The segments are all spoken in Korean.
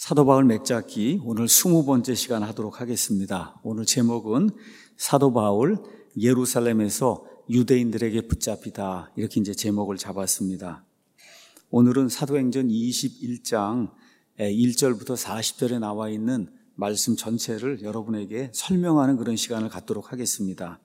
사도 바울 맥잡기 오늘 20번째 시간 하도록 하겠습니다. 오늘 제목은 사도 바울 예루살렘에서 유대인들에게 붙잡히다, 이렇게 이제 제목을 잡았습니다. 오늘은 사도행전 21장 1절부터 40절에 나와 있는 말씀 전체를 여러분에게 설명하는 그런 시간을 갖도록 하겠습니다.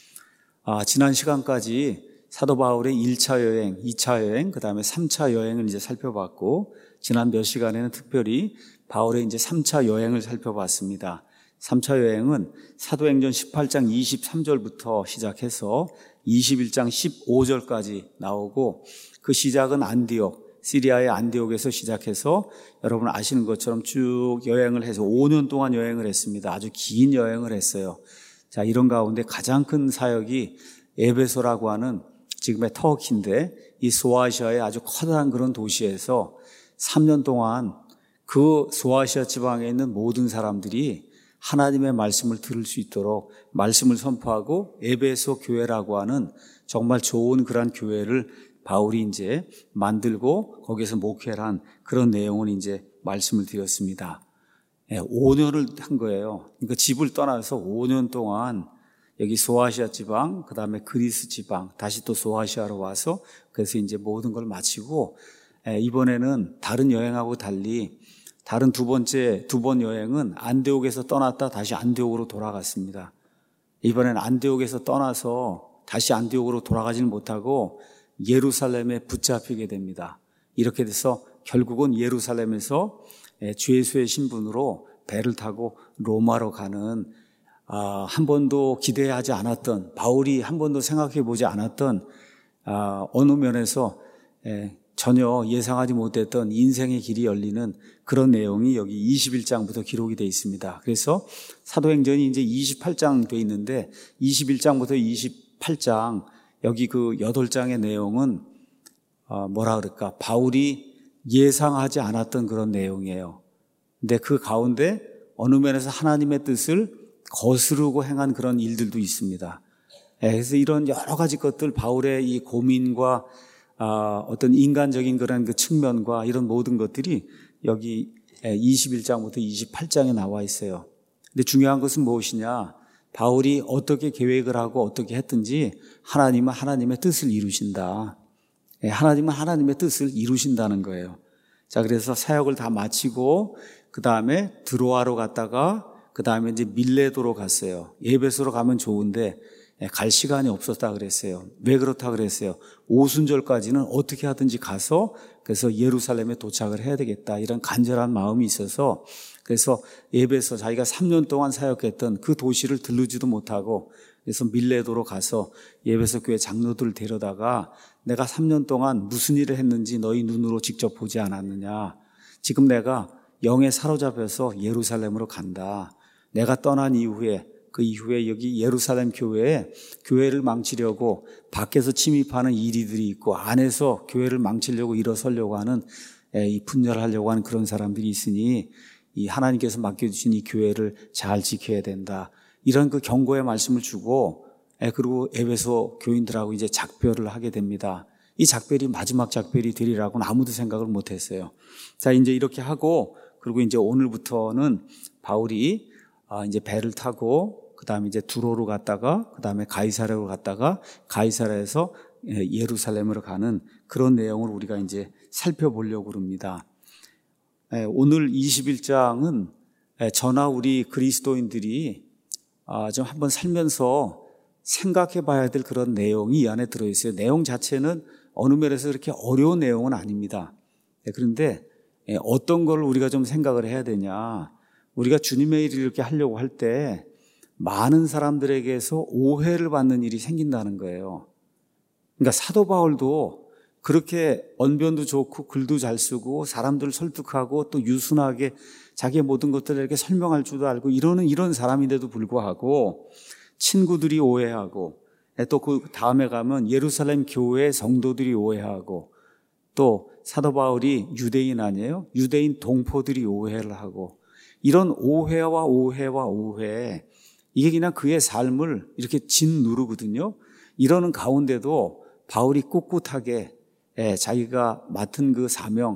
지난 시간까지 사도 바울의 1차 여행, 2차 여행, 그 다음에 3차 여행을 이제 살펴봤고, 지난 몇 시간에는 특별히 바울의 이제 3차 여행을 살펴봤습니다. 3차 여행은 사도행전 18장 23절부터 시작해서 21장 15절까지 나오고, 그 시작은 안디옥, 시리아의 안디옥에서 시작해서 여러분 아시는 것처럼 쭉 여행을 해서 5년 동안 여행을 했습니다. 아주 긴 여행을 했어요. 자, 이런 가운데 가장 큰 사역이 에베소라고 하는 지금의 터키인데, 이 소아시아의 아주 커다란 그런 도시에서 3년 동안 그 소아시아 지방에 있는 모든 사람들이 하나님의 말씀을 들을 수 있도록 말씀을 선포하고, 에베소 교회라고 하는 정말 좋은 그런 교회를 바울이 이제 만들고 거기에서 목회를 한 그런 내용을 이제 말씀을 드렸습니다. 5년을 한 거예요. 그러니까 집을 떠나서 5년 동안 여기 소아시아 지방, 그 다음에 그리스 지방, 다시 또 소아시아로 와서 그래서 이제 모든 걸 마치고, 이번에는 다른 여행하고 달리 다른 두 번 여행은 안디옥에서 떠났다 다시 안디옥으로 돌아갔습니다. 이번에는 안디옥에서 떠나서 다시 안디옥으로 돌아가지는 못하고 예루살렘에 붙잡히게 됩니다. 이렇게 돼서 결국은 예루살렘에서 주 예수의 신분으로 배를 타고 로마로 가는, 한 번도 기대하지 않았던, 바울이 한 번도 생각해 보지 않았던 어느 면에서 전혀 예상하지 못했던 인생의 길이 열리는 그런 내용이 여기 21장부터 기록이 되어 있습니다. 그래서 사도행전이 이제 28장 되어 있는데 21장부터 28장 여기 그 8장의 내용은 뭐라 그럴까, 바울이 예상하지 않았던 그런 내용이에요. 근데 그 가운데 어느 면에서 하나님의 뜻을 거스르고 행한 그런 일들도 있습니다. 그래서 이런 여러 가지 것들, 바울의 이 고민과 어떤 인간적인 그런 그 측면과 이런 모든 것들이 여기 21장부터 28장에 나와 있어요. 근데 중요한 것은 무엇이냐? 바울이 어떻게 계획을 하고 어떻게 했든지 하나님은 하나님의 뜻을 이루신다. 하나님은 하나님의 뜻을 이루신다는 거예요. 자, 그래서 사역을 다 마치고 그 다음에 드로아로 갔다가 그 다음에 이제 밀레도로 갔어요. 에베소로 가면 좋은데 갈 시간이 없었다 그랬어요. 왜 그렇다 그랬어요? 오순절까지는 어떻게 하든지 가서 그래서 예루살렘에 도착을 해야 되겠다, 이런 간절한 마음이 있어서, 그래서 에베소, 자기가 3년 동안 사역했던 그 도시를 들르지도 못하고 그래서 밀레도로 가서 에베소 교회 장로들을 데려다가 내가 3년 동안 무슨 일을 했는지 너희 눈으로 직접 보지 않았느냐? 지금 내가 영에 사로잡혀서 예루살렘으로 간다. 내가 떠난 이후에, 그 이후에 여기 예루살렘 교회에 교회를 망치려고 밖에서 침입하는 이리들이 있고 안에서 교회를 망치려고 일어서려고 하는, 이 분열하려고 하는 그런 사람들이 있으니 이 하나님께서 맡겨주신 이 교회를 잘 지켜야 된다, 이런 그 경고의 말씀을 주고, 그리고 에베소 교인들하고 이제 작별을 하게 됩니다. 이 작별이 마지막 작별이 되리라고는 아무도 생각을 못했어요. 자, 이제 이렇게 하고, 그리고 이제 오늘부터는 바울이 이제 배를 타고 그 다음에 이제 두로로 갔다가 그 다음에 가이사랴로 갔다가 가이사랴에서 예루살렘으로 가는 그런 내용을 우리가 이제 살펴보려고 합니다. 오늘 21장은 저나 우리 그리스도인들이 좀 한번 살면서 생각해 봐야 될 그런 내용이 이 안에 들어있어요. 내용 자체는 어느 면에서 그렇게 어려운 내용은 아닙니다. 그런데 어떤 걸 우리가 좀 생각을 해야 되냐, 우리가 주님의 일을 이렇게 하려고 할 때 많은 사람들에게서 오해를 받는 일이 생긴다는 거예요. 그러니까 사도 바울도 그렇게 언변도 좋고 글도 잘 쓰고 사람들을 설득하고 또 유순하게 자기의 모든 것들을 이렇게 설명할 줄도 알고 이런 사람인데도 불구하고 친구들이 오해하고, 또 그 다음에 가면 예루살렘 교회 성도들이 오해하고, 또 사도 바울이 유대인 아니에요? 유대인 동포들이 오해를 하고, 이런 오해와 오해, 이게 그냥 그의 삶을 이렇게 짓누르거든요. 이러는 가운데도 바울이 꿋꿋하게 자기가 맡은 그 사명,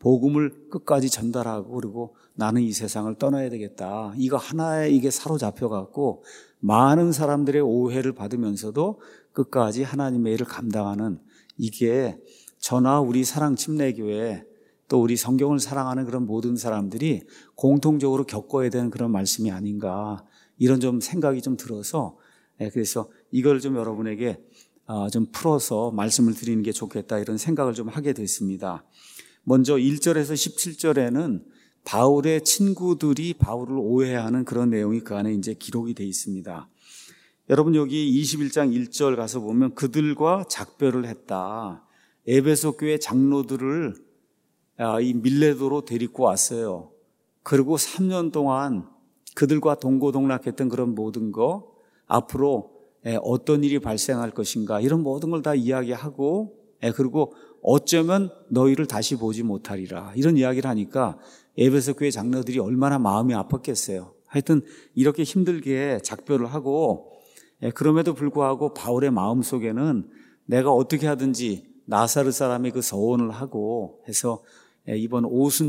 복음을 끝까지 전달하고 그리고 나는 이 세상을 떠나야 되겠다. 이거 하나에 이게 사로잡혀갖고 많은 사람들의 오해를 받으면서도 끝까지 하나님의 일을 감당하는 이게 저나 우리 사랑 침례교회 또 우리 성경을 사랑하는 그런 모든 사람들이 공통적으로 겪어야 되는 그런 말씀이 아닌가 이런 좀 생각이 좀 들어서 그래서 이걸 좀 여러분에게 좀 풀어서 말씀을 드리는 게 좋겠다 이런 생각을 좀 하게 됐습니다. 먼저 1절에서 17절에는 바울의 친구들이 바울을 오해하는 그런 내용이 그 안에 이제 기록이 되어 있습니다. 여러분 여기 21장 1절 가서 보면 그들과 작별을 했다. 에베소 교회 장로들을 이 밀레도로 데리고 왔어요. 그리고 3년 동안 그들과 동고동락했던 그런 모든 거 앞으로 어떤 일이 발생할 것인가 이런 모든 걸 다 이야기하고 그리고 어쩌면 너희를 다시 보지 못하리라 이런 이야기를 하니까 에베소 교회 장로들이 얼마나 마음이 아팠겠어요. 하여튼 이렇게 힘들게 작별을 하고 그럼에도 불구하고 바울의 마음속에는 내가 어떻게 하든지 나사르 사람의 그 서원을 하고 해서 이번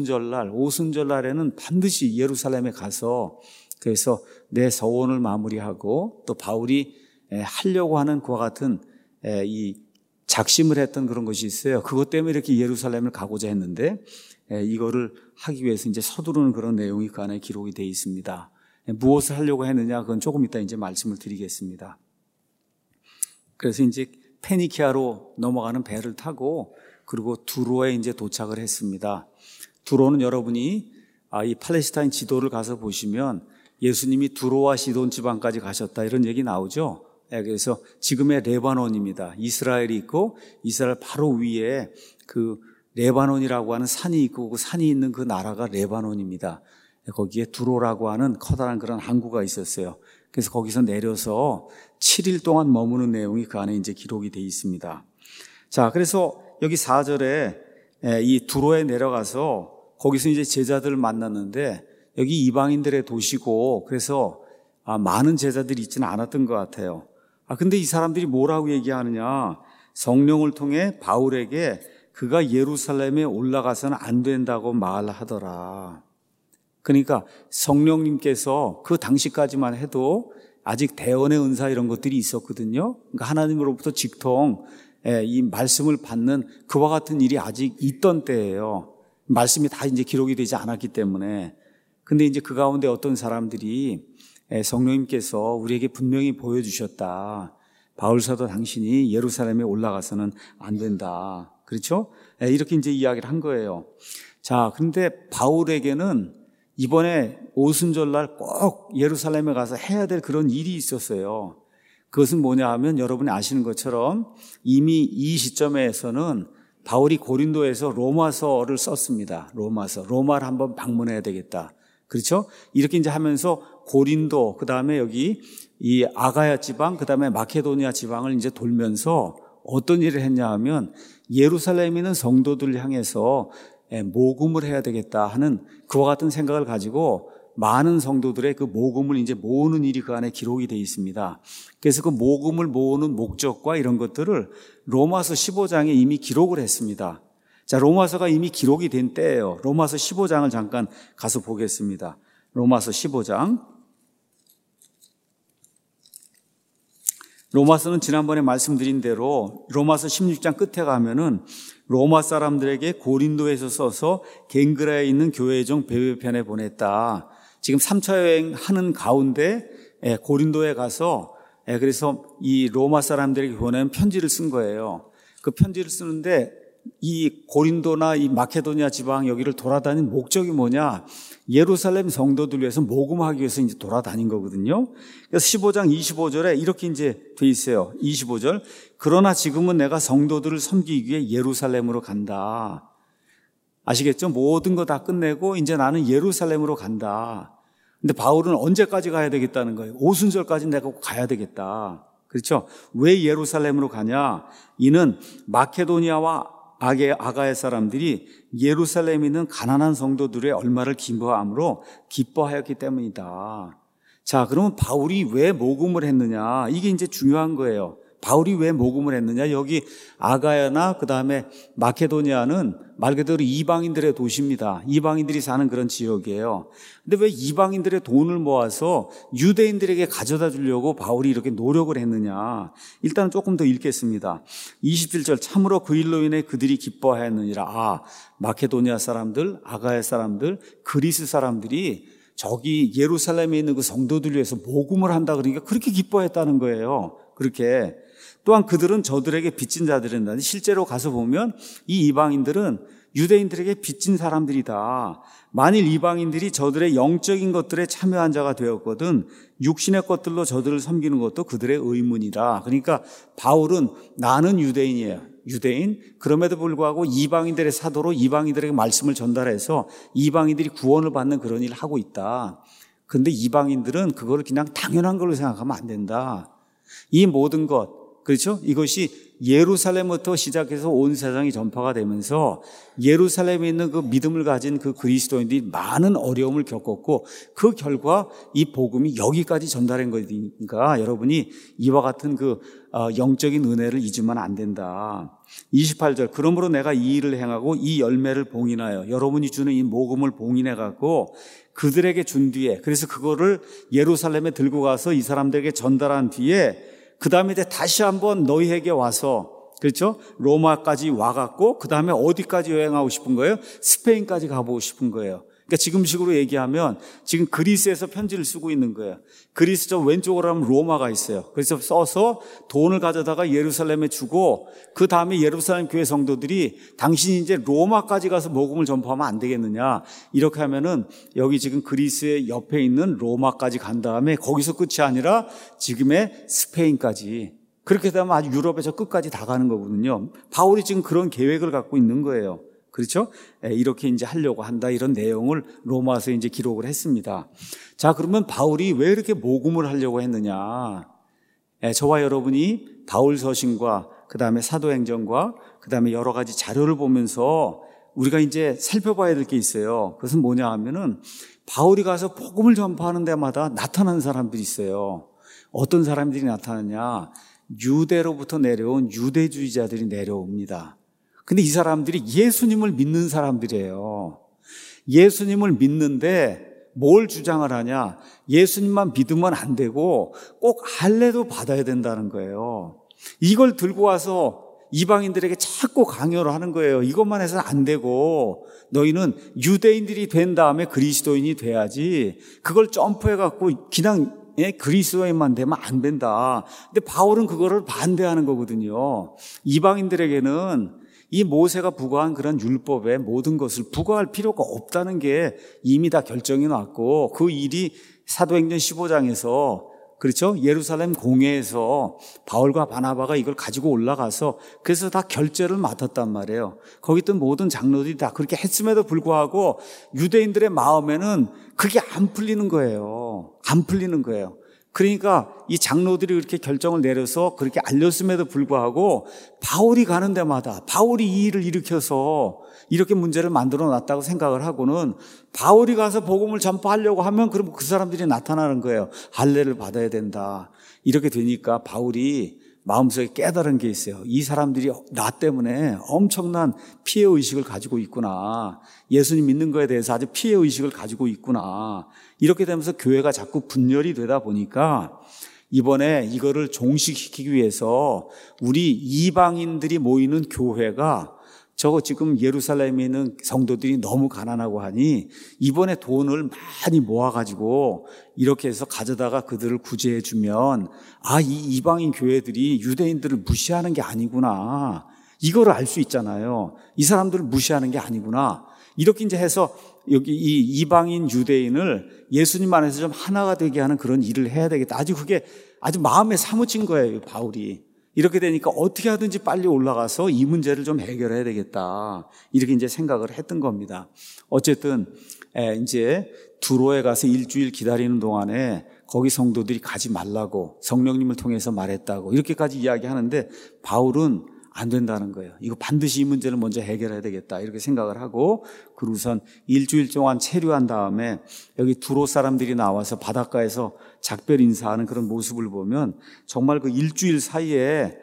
오순절날에는 반드시 예루살렘에 가서 그래서 내 서원을 마무리하고 또 바울이 하려고 하는 그와 같은 이 작심을 했던 그런 것이 있어요. 그것 때문에 이렇게 예루살렘을 가고자 했는데 이거를 하기 위해서 이제 서두르는 그런 내용이 그 안에 기록이 되어 있습니다. 무엇을 하려고 했느냐 그건 조금 이따 이제 말씀을 드리겠습니다. 그래서 이제 페니키아로 넘어가는 배를 타고 그리고 두로에 이제 도착을 했습니다. 두로는 여러분이 이 팔레스타인 지도를 가서 보시면 예수님이 두로와 시돈 지방까지 가셨다 이런 얘기 나오죠. 그래서 지금의 레바논입니다. 이스라엘이 있고 이스라엘 바로 위에 그 레바논이라고 하는 산이 있고 그 산이 있는 그 나라가 레바논입니다. 거기에 두로라고 하는 커다란 그런 항구가 있었어요. 그래서 거기서 내려서 7일 동안 머무는 내용이 그 안에 이제 기록이 되어 있습니다. 자, 그래서 여기 4절에 이 두로에 내려가서 거기서 이제 제자들을 만났는데 여기 이방인들의 도시고 그래서 많은 제자들이 있지는 않았던 것 같아요. 근데 이 사람들이 뭐라고 얘기하느냐? 성령을 통해 바울에게 그가 예루살렘에 올라가서는 안 된다고 말하더라. 그러니까 성령님께서 그 당시까지만 해도 아직 대언의 은사 이런 것들이 있었거든요. 그러니까 하나님으로부터 직통 이 말씀을 받는 그와 같은 일이 아직 있던 때예요. 말씀이 다 이제 기록이 되지 않았기 때문에. 근데 이제 그 가운데 어떤 사람들이 성령님께서 우리에게 분명히 보여주셨다. 바울 사도 당신이 예루살렘에 올라가서는 안 된다. 그렇죠? 이렇게 이제 이야기를 한 거예요. 자, 근데 바울에게는 이번에 오순절날 꼭 예루살렘에 가서 해야 될 그런 일이 있었어요. 그것은 뭐냐 하면 여러분이 아시는 것처럼 이미 이 시점에서는 바울이 고린도에서 로마서를 썼습니다. 로마를 한번 방문해야 되겠다. 그렇죠? 이렇게 이제 하면서 고린도, 그 다음에 여기 이 아가야 지방, 그 다음에 마케도니아 지방을 이제 돌면서 어떤 일을 했냐 하면 예루살렘에 있는 성도들을 향해서 모금을 해야 되겠다 하는 그와 같은 생각을 가지고 많은 성도들의 그 모금을 이제 모으는 일이 그 안에 기록이 되어 있습니다. 그래서 그 모금을 모으는 목적과 이런 것들을 로마서 15장에 이미 기록을 했습니다. 자, 로마서가 이미 기록이 된 때예요. 로마서 15장을 잠깐 가서 보겠습니다. 로마서 15장. 로마서는 지난번에 말씀드린 대로 로마서 16장 끝에 가면은 로마 사람들에게 고린도에서 써서 갱그라에 있는 교회종 베베편에 보냈다. 지금 3차 여행하는 가운데 고린도에 가서 그래서 이 로마 사람들에게 보낸 편지를 쓴 거예요. 그 편지를 쓰는데 이 고린도나 이 마케도니아 지방 여기를 돌아다닌 목적이 뭐냐? 예루살렘 성도들 위해서 모금하기 위해서 이제 돌아다닌 거거든요. 그래서 15장 25절에 이렇게 이제 돼 있어요. 25절. 그러나 지금은 내가 성도들을 섬기기 위해 예루살렘으로 간다. 아시겠죠? 모든 거 다 끝내고 이제 나는 예루살렘으로 간다. 근데 바울은 언제까지 가야 되겠다는 거예요? 오순절까지 내가 가야 되겠다. 그렇죠? 왜 예루살렘으로 가냐? 이는 마케도니아와 아가야 사람들이 예루살렘에 있는 가난한 성도들의 얼마를 기뻐하였기 때문이다. 자, 그러면 바울이 왜 모금을 했느냐? 이게 이제 중요한 거예요. 바울이 왜 모금을 했느냐? 여기 아가야나 그다음에 마케도니아는 말 그대로 이방인들의 도시입니다. 이방인들이 사는 그런 지역이에요. 근데 왜 이방인들의 돈을 모아서 유대인들에게 가져다 주려고 바울이 이렇게 노력을 했느냐? 일단 조금 더 읽겠습니다. 27절 참으로 그 일로 인해 그들이 기뻐하였느니라. 마케도니아 사람들, 아가야 사람들, 그리스 사람들이 저기 예루살렘에 있는 그 성도들 위해서 모금을 한다 그러니까 그렇게 기뻐했다는 거예요. 그렇게. 또한 그들은 저들에게 빚진 자들이다. 실제로 가서 보면 이 이방인들은 유대인들에게 빚진 사람들이다. 만일 이방인들이 저들의 영적인 것들에 참여한 자가 되었거든 육신의 것들로 저들을 섬기는 것도 그들의 의문이다. 그러니까 바울은 나는 유대인이에요. 유대인. 그럼에도 불구하고 이방인들의 사도로 이방인들에게 말씀을 전달해서 이방인들이 구원을 받는 그런 일을 하고 있다. 그런데 이방인들은 그거를 그냥 당연한 걸로 생각하면 안 된다. 이 모든 것, 그렇죠? 이것이 예루살렘부터 시작해서 온 세상이 전파가 되면서 예루살렘에 있는 그 믿음을 가진 그 그리스도인들이 많은 어려움을 겪었고 그 결과 이 복음이 여기까지 전달한 거니까 여러분이 이와 같은 그 영적인 은혜를 잊으면 안 된다. 28절 그러므로 내가 이 일을 행하고 이 열매를 봉인하여 여러분이 주는 이 복음을 봉인해 갖고 그들에게 준 뒤에 그래서 그거를 예루살렘에 들고 가서 이 사람들에게 전달한 뒤에 그 다음에 다시 한번 너희에게 와서 그렇죠? 로마까지 와갖고 그 다음에 어디까지 여행하고 싶은 거예요? 스페인까지 가보고 싶은 거예요. 그러니까 지금식으로 얘기하면 지금 그리스에서 편지를 쓰고 있는 거예요. 그리스 저 왼쪽으로 하면 로마가 있어요. 그래서 써서 돈을 가져다가 예루살렘에 주고 그 다음에 예루살렘 교회 성도들이 당신이 이제 로마까지 가서 복음을 전파하면 안 되겠느냐. 이렇게 하면은 여기 지금 그리스의 옆에 있는 로마까지 간 다음에 거기서 끝이 아니라 지금의 스페인까지. 그렇게 되면 아주 유럽에서 끝까지 다 가는 거거든요. 바울이 지금 그런 계획을 갖고 있는 거예요. 그렇죠? 이렇게 이제 하려고 한다. 이런 내용을 로마서 이제 기록을 했습니다. 자, 그러면 바울이 왜 이렇게 모금을 하려고 했느냐? 저와 여러분이 바울 서신과 그 다음에 사도행전과 그 다음에 여러 가지 자료를 보면서 우리가 이제 살펴봐야 될 게 있어요. 그것은 뭐냐 하면은 바울이 가서 복음을 전파하는 데마다 나타나는 사람들이 있어요. 어떤 사람들이 나타나냐? 유대로부터 내려온 유대주의자들이 내려옵니다. 근데 이 사람들이 예수님을 믿는 사람들이에요. 예수님을 믿는데 뭘 주장을 하냐? 예수님만 믿으면 안 되고 꼭 할례도 받아야 된다는 거예요. 이걸 들고 와서 이방인들에게 자꾸 강요를 하는 거예요. 이것만 해서는 안 되고 너희는 유대인들이 된 다음에 그리스도인이 돼야지 그걸 점프해갖고 그냥 그리스도인만 되면 안 된다. 근데 바울은 그거를 반대하는 거거든요. 이방인들에게는 이 모세가 부과한 그런 율법의 모든 것을 부과할 필요가 없다는 게 이미 다 결정이 났고 그 일이 사도행전 15장에서 그렇죠? 예루살렘 공회에서 바울과 바나바가 이걸 가지고 올라가서 그래서 다 결제를 맡았단 말이에요. 거기 있던 모든 장로들이 다 그렇게 했음에도 불구하고 유대인들의 마음에는 그게 안 풀리는 거예요. 안 풀리는 거예요. 그러니까 이 장로들이 그렇게 결정을 내려서 그렇게 알렸음에도 불구하고 바울이 가는 데마다 바울이 이 일을 일으켜서 이렇게 문제를 만들어 놨다고 생각을 하고는 바울이 가서 복음을 전파하려고 하면 그럼 그 사람들이 나타나는 거예요. 할례를 받아야 된다. 이렇게 되니까 바울이 마음속에 깨달은 게 있어요. 이 사람들이 나 때문에 엄청난 피해의식을 가지고 있구나. 예수님 믿는 거에 대해서 아주 피해의식을 가지고 있구나. 이렇게 되면서 교회가 자꾸 분열이 되다 보니까 이번에 이거를 종식시키기 위해서 우리 이방인들이 모이는 교회가 저거 지금 예루살렘에 있는 성도들이 너무 가난하고 하니 이번에 돈을 많이 모아가지고 이렇게 해서 가져다가 그들을 구제해 주면 이 이방인 교회들이 유대인들을 무시하는 게 아니구나. 이거를 알 수 있잖아요. 이 사람들을 무시하는 게 아니구나. 이렇게 이제 해서 여기 이 이방인 유대인을 예수님 안에서 좀 하나가 되게 하는 그런 일을 해야 되겠다. 아주 그게 아주 마음에 사무친 거예요, 바울이. 이렇게 되니까 어떻게 하든지 빨리 올라가서 이 문제를 좀 해결해야 되겠다. 이렇게 이제 생각을 했던 겁니다. 어쨌든 이제 두로에 가서 일주일 기다리는 동안에 거기 성도들이 가지 말라고 성령님을 통해서 말했다고 이렇게까지 이야기하는데 바울은 안 된다는 거예요. 이거 반드시 이 문제를 먼저 해결해야 되겠다 이렇게 생각을 하고 그러고선 일주일 동안 체류한 다음에 여기 두로 사람들이 나와서 바닷가에서 작별 인사하는 그런 모습을 보면 정말 그 일주일 사이에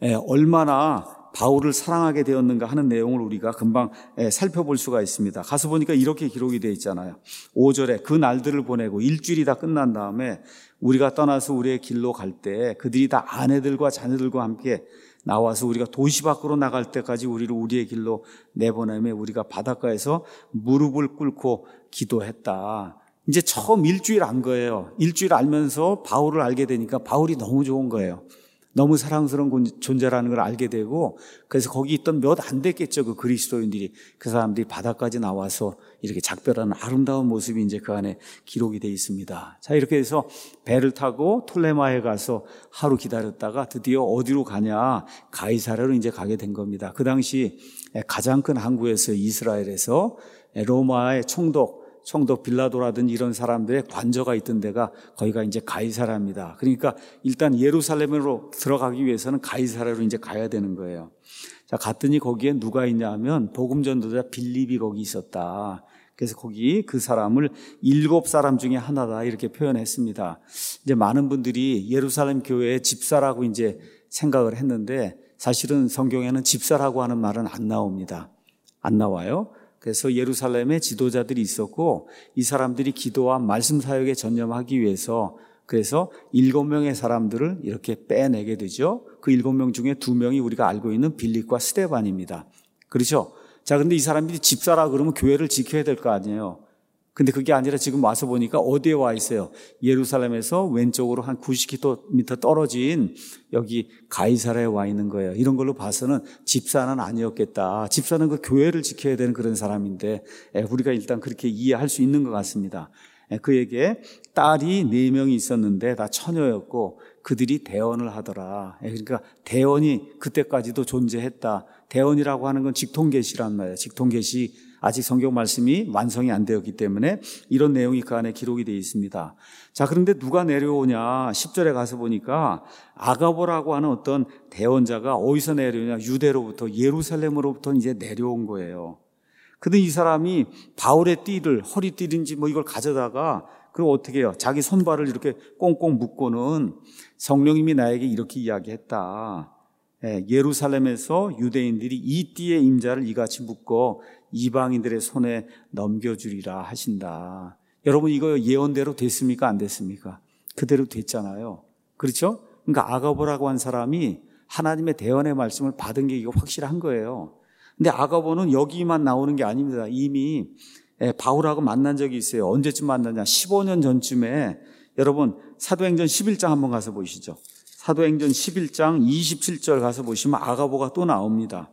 얼마나 바울을 사랑하게 되었는가 하는 내용을 우리가 금방 살펴볼 수가 있습니다. 가서 보니까 이렇게 기록이 되어 있잖아요. 5절에 그 날들을 보내고 일주일이 다 끝난 다음에 우리가 떠나서 우리의 길로 갈 때 그들이 다 아내들과 자녀들과 함께 나와서 우리가 도시 밖으로 나갈 때까지 우리를 우리의 길로 내보내며 우리가 바닷가에서 무릎을 꿇고 기도했다. 이제 처음 일주일 안 거예요. 일주일 알면서 바울을 알게 되니까 바울이 너무 좋은 거예요. 너무 사랑스러운 존재라는 걸 알게 되고 그래서 거기 있던 몇 안 됐겠죠. 그 그리스도인들이 그 사람들이 바다까지 나와서 이렇게 작별하는 아름다운 모습이 이제 그 안에 기록이 되어 있습니다. 자, 이렇게 해서 배를 타고 톨레마에 가서 하루 기다렸다가 드디어 어디로 가냐 가이사랴로 이제 가게 된 겁니다. 그 당시 가장 큰 항구였어요. 이스라엘에서 로마의 총독 빌라도라든지 이런 사람들의 관저가 있던 데가 거기가 이제 가이사랴입니다. 그러니까 일단 예루살렘으로 들어가기 위해서는 가이사랴로 이제 가야 되는 거예요. 자, 갔더니 거기에 누가 있냐 하면 복음 전도자 빌립이 거기 있었다. 그래서 거기 그 사람을 7사람 중에 하나다 이렇게 표현했습니다. 이제 많은 분들이 예루살렘 교회의 집사라고 이제 생각을 했는데 사실은 성경에는 집사라고 하는 말은 안 나옵니다. 안 나와요. 그래서 예루살렘에 지도자들이 있었고 이 사람들이 기도와 말씀 사역에 전념하기 위해서 그래서 7명의 사람들을 이렇게 빼내게 되죠. 그 7명 중에 2명이 우리가 알고 있는 빌립과 스데반입니다. 그렇죠? 자, 근데 이 사람들이 집사라 그러면 교회를 지켜야 될 거 아니에요. 근데 그게 아니라 지금 와서 보니까 어디에 와 있어요? 예루살렘에서 왼쪽으로 한 90km 떨어진 여기 가이사랴에 와 있는 거예요. 이런 걸로 봐서는 집사는 아니었겠다. 집사는 그 교회를 지켜야 되는 그런 사람인데 우리가 일단 그렇게 이해할 수 있는 것 같습니다. 그에게 딸이 4명이 있었는데 다 처녀였고 그들이 대언을 하더라. 그러니까 대언이 그때까지도 존재했다. 대언이라고 하는 건 직통계시란 말이에요. 직통계시 아직 성경 말씀이 완성이 안 되었기 때문에 이런 내용이 그 안에 기록이 되어 있습니다. 자, 그런데 누가 내려오냐? 10절에 가서 보니까 아가보라고 하는 어떤 대언자가 어디서 내려오냐? 유대로부터 예루살렘으로부터 이제 내려온 거예요. 근데 이 사람이 바울의 띠를 허리띠인지 뭐 이걸 가져다가 그럼 어떻게 해요? 자기 손발을 이렇게 꽁꽁 묶고는 성령님이 나에게 이렇게 이야기했다. 예루살렘에서 유대인들이 이 띠의 임자를 이같이 묶어 이방인들의 손에 넘겨주리라 하신다. 여러분 이거 예언대로 됐습니까? 안 됐습니까? 그대로 됐잖아요. 그렇죠? 그러니까 아가보라고 한 사람이 하나님의 대언의 말씀을 받은 게 이거 확실한 거예요. 근데 아가보는 여기만 나오는 게 아닙니다. 이미 바울하고 만난 적이 있어요. 언제쯤 만났냐? 15년 전쯤에 여러분 사도행전 11장 한번 가서 보시죠. 사도행전 11장 27절 가서 보시면 아가보가 또 나옵니다.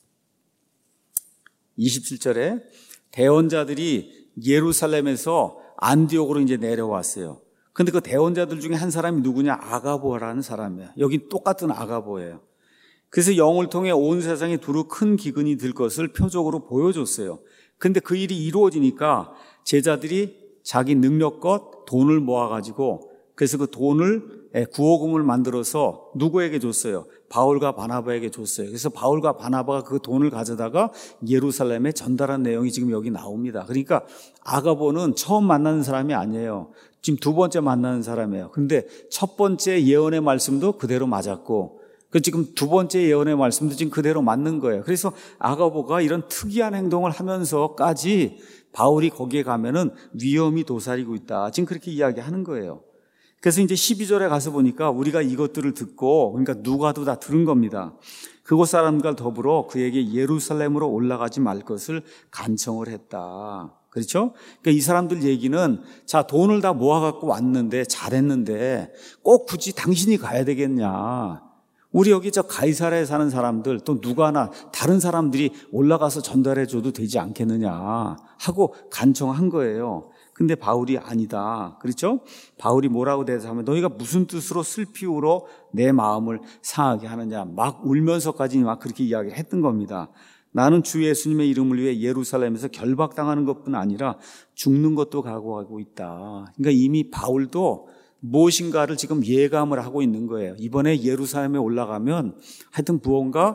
27절에 대언자들이 예루살렘에서 안디옥으로 이제 내려왔어요. 근데 그 대언자들 중에 한 사람이 누구냐? 아가보라는 사람이에요. 여기 똑같은 아가보예요. 그래서 영을 통해 온 세상에 두루 큰 기근이 들 것을 표적으로 보여줬어요. 근데 그 일이 이루어지니까 제자들이 자기 능력껏 돈을 모아가지고 그래서 그 돈을 구호금을 만들어서 누구에게 줬어요? 바울과 바나바에게 줬어요. 그래서 바울과 바나바가 그 돈을 가져다가 예루살렘에 전달한 내용이 지금 여기 나옵니다. 그러니까 아가보는 처음 만나는 사람이 아니에요. 지금 2번째 만나는 사람이에요. 근데 첫 번째 예언의 말씀도 그대로 맞았고 그 지금 2번째 예언의 말씀도 지금 그대로 맞는 거예요. 그래서 아가보가 이런 특이한 행동을 하면서까지 바울이 거기에 가면은 위험이 도사리고 있다. 지금 그렇게 이야기하는 거예요. 그래서 이제 12절에 가서 보니까 우리가 이것들을 듣고 그러니까 누가도 다 들은 겁니다. 그곳 사람과 더불어 그에게 예루살렘으로 올라가지 말 것을 간청을 했다. 그렇죠? 그러니까 이 사람들 얘기는 자 돈을 다 모아갖고 왔는데 잘했는데 꼭 굳이 당신이 가야 되겠냐. 우리 여기 저 가이사랴에 사는 사람들 또 누가나 다른 사람들이 올라가서 전달해 줘도 되지 않겠느냐 하고 간청한 거예요. 근데 바울이 아니다. 그렇죠? 바울이 뭐라고 대답하면 너희가 무슨 뜻으로 슬피 울어 내 마음을 상하게 하느냐. 막 울면서까지 막 그렇게 이야기를 했던 겁니다. 나는 주 예수님의 이름을 위해 예루살렘에서 결박당하는 것뿐 아니라 죽는 것도 각오하고 있다. 그러니까 이미 바울도 무엇인가를 지금 예감을 하고 있는 거예요. 이번에 예루살렘에 올라가면 하여튼 무언가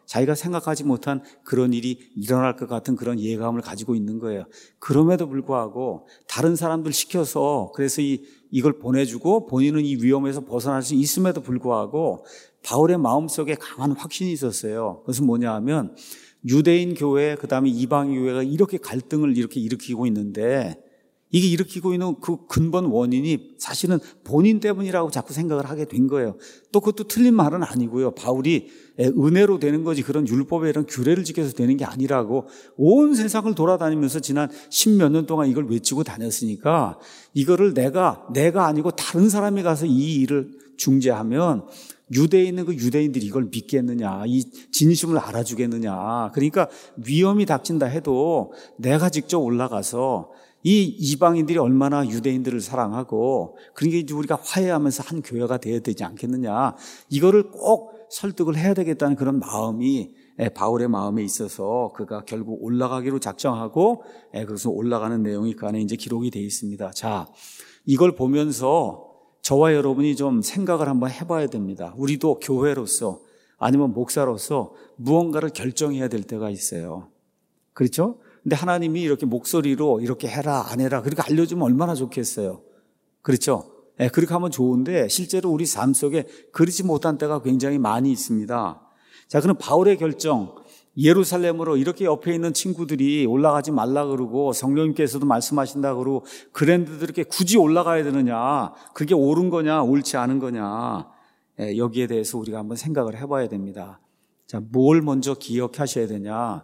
자기가 생각하지 못한 그런 일이 일어날 것 같은 그런 예감을 가지고 있는 거예요. 그럼에도 불구하고 다른 사람들 시켜서 그래서 이걸 보내주고 본인은 이 위험에서 벗어날 수 있음에도 불구하고 바울의 마음속에 강한 확신이 있었어요. 그것은 뭐냐 하면 유대인 교회 그다음에 이방 교회가 이렇게 갈등을 이렇게 일으키고 있는데 이게 일으키고 있는 그 근본 원인이 사실은 본인 때문이라고 자꾸 생각을 하게 된 거예요. 또 그것도 틀린 말은 아니고요. 바울이 은혜로 되는 거지 그런 율법에 이런 규례를 지켜서 되는 게 아니라고 온 세상을 돌아다니면서 지난 10몇 년 동안 이걸 외치고 다녔으니까 이거를 내가 아니고 다른 사람이 가서 이 일을 중재하면 유대에 있는 그 유대인들이 이걸 믿겠느냐, 이 진심을 알아주겠느냐. 그러니까 위험이 닥친다 해도 내가 직접 올라가서 이 이방인들이 얼마나 유대인들을 사랑하고 그러니까 이제 우리가 화해하면서 한 교회가 되어야 되지 않겠느냐. 이거를 꼭 설득을 해야 되겠다는 그런 마음이 바울의 마음에 있어서 그가 결국 올라가기로 작정하고 그래서 올라가는 내용이 그 안에 이제 기록이 되어 있습니다. 자, 이걸 보면서 저와 여러분이 좀 생각을 한번 해봐야 됩니다. 우리도 교회로서 아니면 목사로서 무언가를 결정해야 될 때가 있어요. 그렇죠? 근데 하나님이 이렇게 목소리로 이렇게 해라 안 해라 그렇게 알려주면 얼마나 좋겠어요. 그렇죠? 그렇게 하면 좋은데 실제로 우리 삶 속에 그렇지 못한 때가 굉장히 많이 있습니다. 자, 그럼 바울의 결정, 예루살렘으로 이렇게 옆에 있는 친구들이 올라가지 말라 그러고 성령님께서도 말씀하신다 그러고 그랬는데도 이렇게 굳이 올라가야 되느냐, 그게 옳은 거냐 옳지 않은 거냐, 여기에 대해서 우리가 한번 생각을 해봐야 됩니다. 자, 뭘 먼저 기억하셔야 되냐.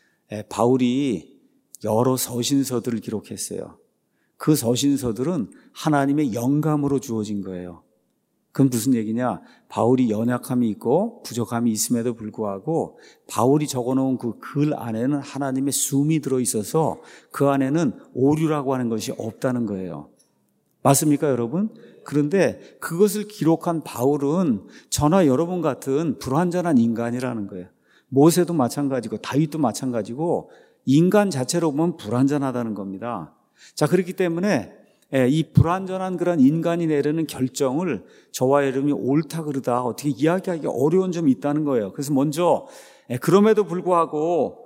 바울이 여러 서신서들을 기록했어요. 그 서신서들은 하나님의 영감으로 주어진 거예요. 그건 무슨 얘기냐? 바울이 연약함이 있고 부족함이 있음에도 불구하고 바울이 적어놓은 그 글 안에는 하나님의 숨이 들어있어서 그 안에는 오류라고 하는 것이 없다는 거예요. 맞습니까, 여러분? 그런데 그것을 기록한 바울은 저나 여러분 같은 불완전한 인간이라는 거예요. 모세도 마찬가지고 다윗도 마찬가지고 인간 자체로 보면 불완전하다는 겁니다. 자, 그렇기 때문에 이 불완전한 그런 인간이 내리는 결정을 저와 여러분이 옳다 그르다 어떻게 이야기하기 어려운 점이 있다는 거예요. 그래서 먼저 그럼에도 불구하고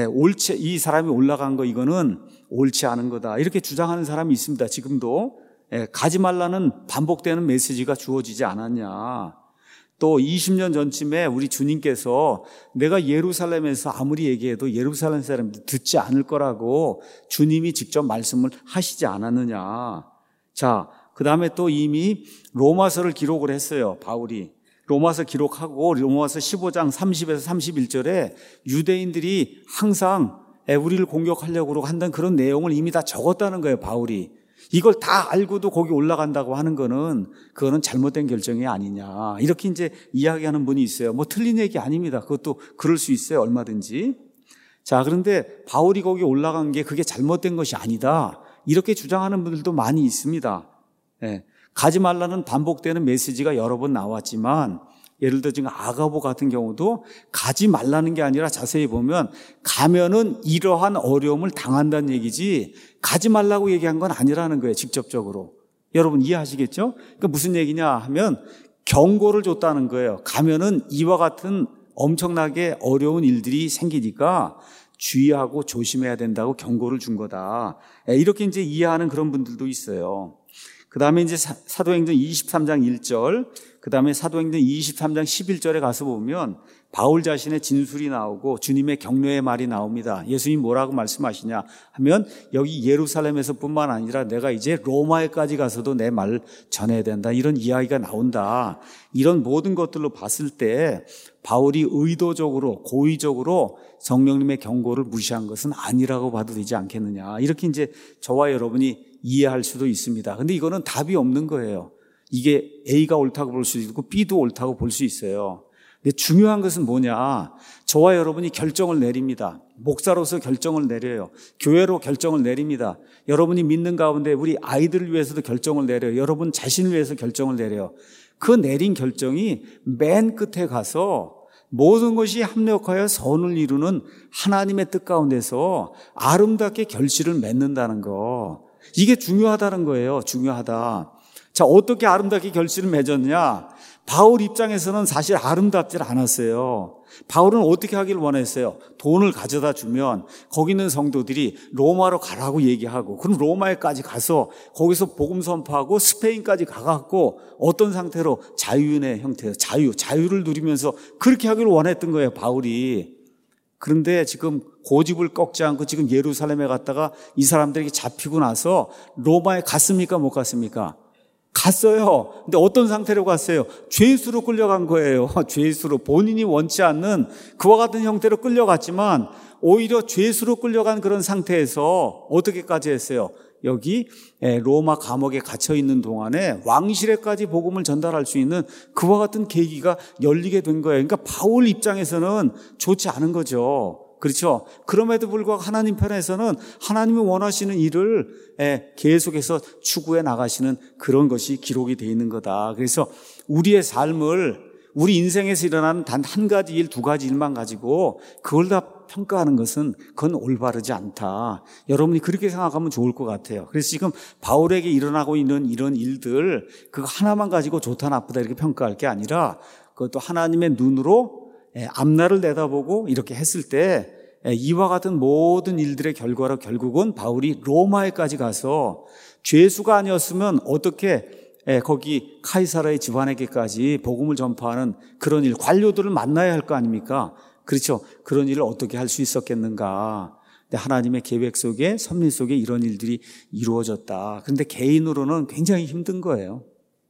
이 사람이 올라간 거 이거는 옳지 않은 거다 이렇게 주장하는 사람이 있습니다. 지금도 가지 말라는 반복되는 메시지가 주어지지 않았냐. 또 20년 전쯤에 우리 주님께서 내가 예루살렘에서 아무리 얘기해도 예루살렘 사람들 듣지 않을 거라고 주님이 직접 말씀을 하시지 않았느냐. 자, 그 다음에 또 이미 로마서를 기록을 했어요. 바울이. 로마서 기록하고 로마서 15장 30에서 31절에 유대인들이 항상 우리를 공격하려고 한다는 그런 내용을 이미 다 적었다는 거예요. 바울이. 이걸 다 알고도 거기 올라간다고 하는 그거는 잘못된 결정이 아니냐. 이렇게 이제 이야기하는 분이 있어요. 뭐 틀린 얘기 아닙니다. 그것도 그럴 수 있어요. 얼마든지. 자, 그런데 바울이 거기 올라간 게 그게 잘못된 것이 아니다. 이렇게 주장하는 분들도 많이 있습니다. 가지 말라는 반복되는 메시지가 여러 번 나왔지만 예를 들어 지금 아가보 같은 경우도 가지 말라는 게 아니라 자세히 보면 가면은 이러한 어려움을 당한다는 얘기지 가지 말라고 얘기한 건 아니라는 거예요. 직접적으로. 여러분 이해하시겠죠? 그러니까 무슨 얘기냐 하면 경고를 줬다는 거예요. 가면은 이와 같은 엄청나게 어려운 일들이 생기니까 주의하고 조심해야 된다고 경고를 준 거다. 이렇게 이제 이해하는 그런 분들도 있어요. 그 다음에 이제 사도행전 23장 1절, 그 다음에 사도행전 23장 11절에 가서 보면 바울 자신의 진술이 나오고 주님의 격려의 말이 나옵니다. 예수님 뭐라고 말씀하시냐 하면 여기 예루살렘에서 뿐만 아니라 내가 이제 로마에까지 가서도 내 말을 전해야 된다. 이런 이야기가 나온다. 이런 모든 것들로 봤을 때 바울이 의도적으로 고의적으로 성령님의 경고를 무시한 것은 아니라고 봐도 되지 않겠느냐. 이렇게 이제 저와 여러분이 이해할 수도 있습니다. 근데 이거는 답이 없는 거예요. 이게 A가 옳다고 볼 수 있고 B도 옳다고 볼 수 있어요. 근데 중요한 것은 뭐냐? 저와 여러분이 결정을 내립니다. 목사로서 결정을 내려요. 교회로 결정을 내립니다. 여러분이 믿는 가운데 우리 아이들을 위해서도 결정을 내려요. 여러분 자신을 위해서 결정을 내려요. 그 내린 결정이 맨 끝에 가서 모든 것이 합력하여 선을 이루는 하나님의 뜻 가운데서 아름답게 결실을 맺는다는 거. 이게 중요하다는 거예요. 중요하다. 자, 어떻게 아름답게 결실을 맺었냐? 바울 입장에서는 사실 아름답지 않았어요. 바울은 어떻게 하길 원했어요? 돈을 가져다 주면 거기 있는 성도들이 로마로 가라고 얘기하고, 그럼 로마에까지 가서 거기서 복음 선포하고 스페인까지 가갖고 어떤 상태로? 자유인의 형태예요. 자유를 누리면서 그렇게 하길 원했던 거예요, 바울이. 그런데 지금 고집을 꺾지 않고 지금 예루살렘에 갔다가 이 사람들에게 잡히고 나서 로마에 갔습니까? 못 갔습니까? 갔어요. 근데 어떤 상태로 갔어요? 죄수로 끌려간 거예요. 죄수로. 본인이 원치 않는 그와 같은 형태로 끌려갔지만 오히려 죄수로 끌려간 그런 상태에서 어떻게까지 했어요? 여기 로마 감옥에 갇혀 있는 동안에 왕실에까지 복음을 전달할 수 있는 그와 같은 계기가 열리게 된 거예요. 그러니까 바울 입장에서는 좋지 않은 거죠. 그렇죠? 그럼에도 불구하고 하나님 편에서는 하나님이 원하시는 일을 계속해서 추구해 나가시는 그런 것이 기록이 되어 있는 거다. 그래서 우리의 삶을, 우리 인생에서 일어나는 단 한 가지 일, 두 가지 일만 가지고 그걸 다 평가하는 것은 그건 올바르지 않다. 여러분이 그렇게 생각하면 좋을 것 같아요. 그래서 지금 바울에게 일어나고 있는 이런 일들, 그거 하나만 가지고 좋다 나쁘다 이렇게 평가할 게 아니라 그것도 하나님의 눈으로 앞날을 내다보고 이렇게 했을 때 이와 같은 모든 일들의 결과로 결국은 바울이 로마에까지 가서 죄수가 아니었으면 어떻게 거기 카이사라의 집안에게까지 복음을 전파하는 그런 일, 관료들을 만나야 할 거 아닙니까? 그렇죠. 그런 일을 어떻게 할 수 있었겠는가. 하나님의 계획 속에, 섭리 속에 이런 일들이 이루어졌다. 그런데 개인으로는 굉장히 힘든 거예요.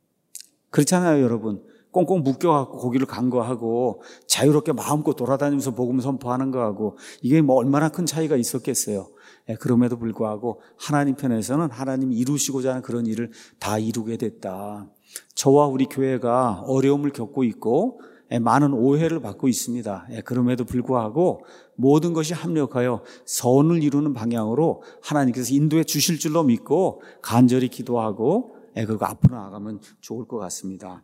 그렇잖아요, 여러분. 꽁꽁 묶여갖고 거기를 간 거하고 자유롭게 마음껏 돌아다니면서 복음 선포하는 거하고 이게 뭐 얼마나 큰 차이가 있었겠어요. 그럼에도 불구하고 하나님 편에서는 하나님이 이루시고자 하는 그런 일을 다 이루게 됐다. 저와 우리 교회가 어려움을 겪고 있고 많은 오해를 받고 있습니다. 그럼에도 불구하고 모든 것이 합력하여 선을 이루는 방향으로 하나님께서 인도해 주실 줄로 믿고 간절히 기도하고 그리고 앞으로 나가면 좋을 것 같습니다.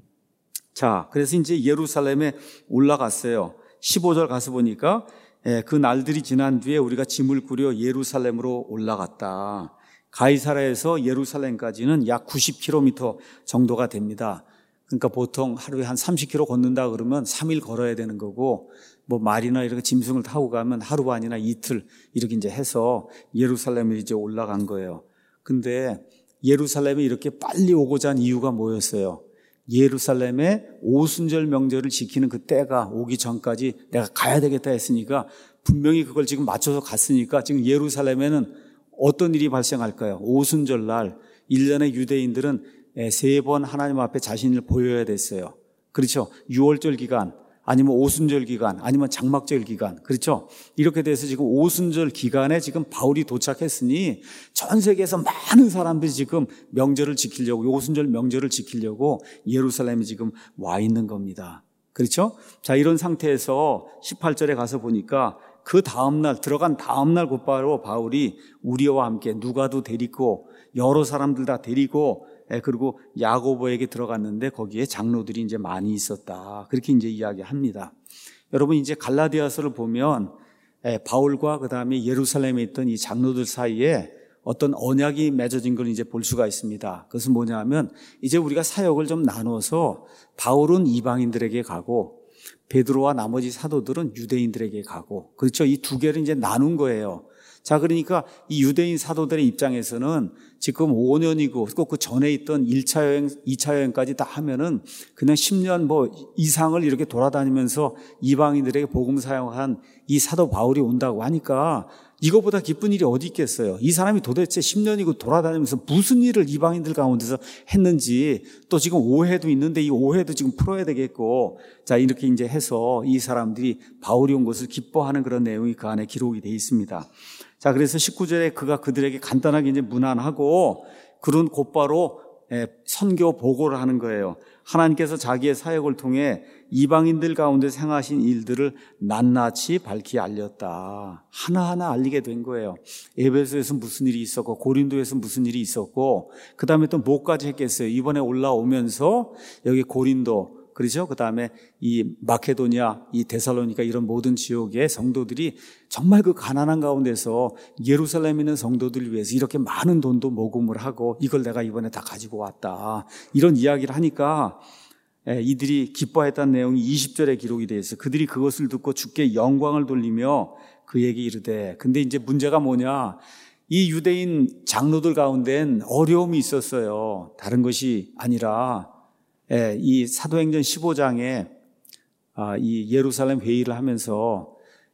자, 그래서 이제 예루살렘에 올라갔어요. 15절 가서 보니까 그 날들이 지난 뒤에 우리가 짐을 꾸려 예루살렘으로 올라갔다. 가이사라에서 예루살렘까지는 약 90km 정도가 됩니다. 그러니까 보통 하루에 한 30km 걷는다 그러면 3일 걸어야 되는 거고, 뭐 말이나 이렇게 짐승을 타고 가면 하루 반이나 이틀 이렇게 이제 해서 예루살렘에 이제 올라간 거예요. 근데 예루살렘에 이렇게 빨리 오고자 한 이유가 뭐였어요? 예루살렘에 오순절 명절을 지키는 그 때가 오기 전까지 내가 가야 되겠다 했으니까 분명히 그걸 지금 맞춰서 갔으니까 지금 예루살렘에는 어떤 일이 발생할까요? 오순절 날 1년에 유대인들은 3번 하나님 앞에 자신을 보여야 됐어요. 그렇죠? 6월절 기간, 아니면 오순절 기간, 아니면 장막절 기간. 그렇죠? 이렇게 돼서 지금 오순절 기간에 지금 바울이 도착했으니 전 세계에서 많은 사람들이 지금 명절을 지키려고, 오순절 명절을 지키려고 예루살렘에 지금 와 있는 겁니다. 그렇죠? 자, 이런 상태에서 18절에 가서 보니까 그 다음날, 들어간 다음날 곧바로 바울이 우리와 함께 누가도 데리고 여러 사람들 다 데리고 그리고 야고보에게 들어갔는데 거기에 장로들이 이제 많이 있었다. 그렇게 이제 이야기합니다. 여러분 이제 갈라디아서를 보면 바울과 그다음에 예루살렘에 있던 이 장로들 사이에 어떤 언약이 맺어진 걸 이제 볼 수가 있습니다. 그것은 뭐냐면 이제 우리가 사역을 좀 나눠서 바울은 이방인들에게 가고 베드로와 나머지 사도들은 유대인들에게 가고, 그렇죠? 이 두 개를 이제 나눈 거예요. 자, 그러니까 이 유대인 사도들의 입장에서는 지금 5년이고 꼭 그 전에 있던 1차 여행, 2차 여행까지 다 하면은 그냥 10년 뭐 이상을 이렇게 돌아다니면서 이방인들에게 복음 사용한 이 사도 바울이 온다고 하니까 이거보다 기쁜 일이 어디 있겠어요. 이 사람이 도대체 10년이고 돌아다니면서 무슨 일을 이방인들 가운데서 했는지, 또 지금 오해도 있는데 이 오해도 지금 풀어야 되겠고, 자, 이렇게 이제 해서 이 사람들이 바울이 온 것을 기뻐하는 그런 내용이 그 안에 기록이 되어 있습니다. 자, 그래서 19절에 그가 그들에게 간단하게 이제 문안하고 그런 곧바로 선교 보고를 하는 거예요. 하나님께서 자기의 사역을 통해 이방인들 가운데 행하신 일들을 낱낱이 밝히 알렸다. 하나하나 알리게 된 거예요. 에베소에서 무슨 일이 있었고 고린도에서 무슨 일이 있었고 그 다음에 또 뭐까지 했겠어요. 이번에 올라오면서 여기 고린도, 그렇죠? 그 다음에 이 마케도니아, 이 데살로니가 이런 모든 지역의 성도들이 정말 그 가난한 가운데서 예루살렘에 있는 성도들을 위해서 이렇게 많은 돈도 모금을 하고 이걸 내가 이번에 다 가지고 왔다. 이런 이야기를 하니까 이들이 기뻐했다는 내용이 20절에 기록이 되어 있어요. 그들이 그것을 듣고 주께 영광을 돌리며 그에게 이르되, 근데 이제 문제가 뭐냐? 이 유대인 장로들 가운데는 어려움이 있었어요. 다른 것이 아니라 이 사도행전 15장에 이 예루살렘 회의를 하면서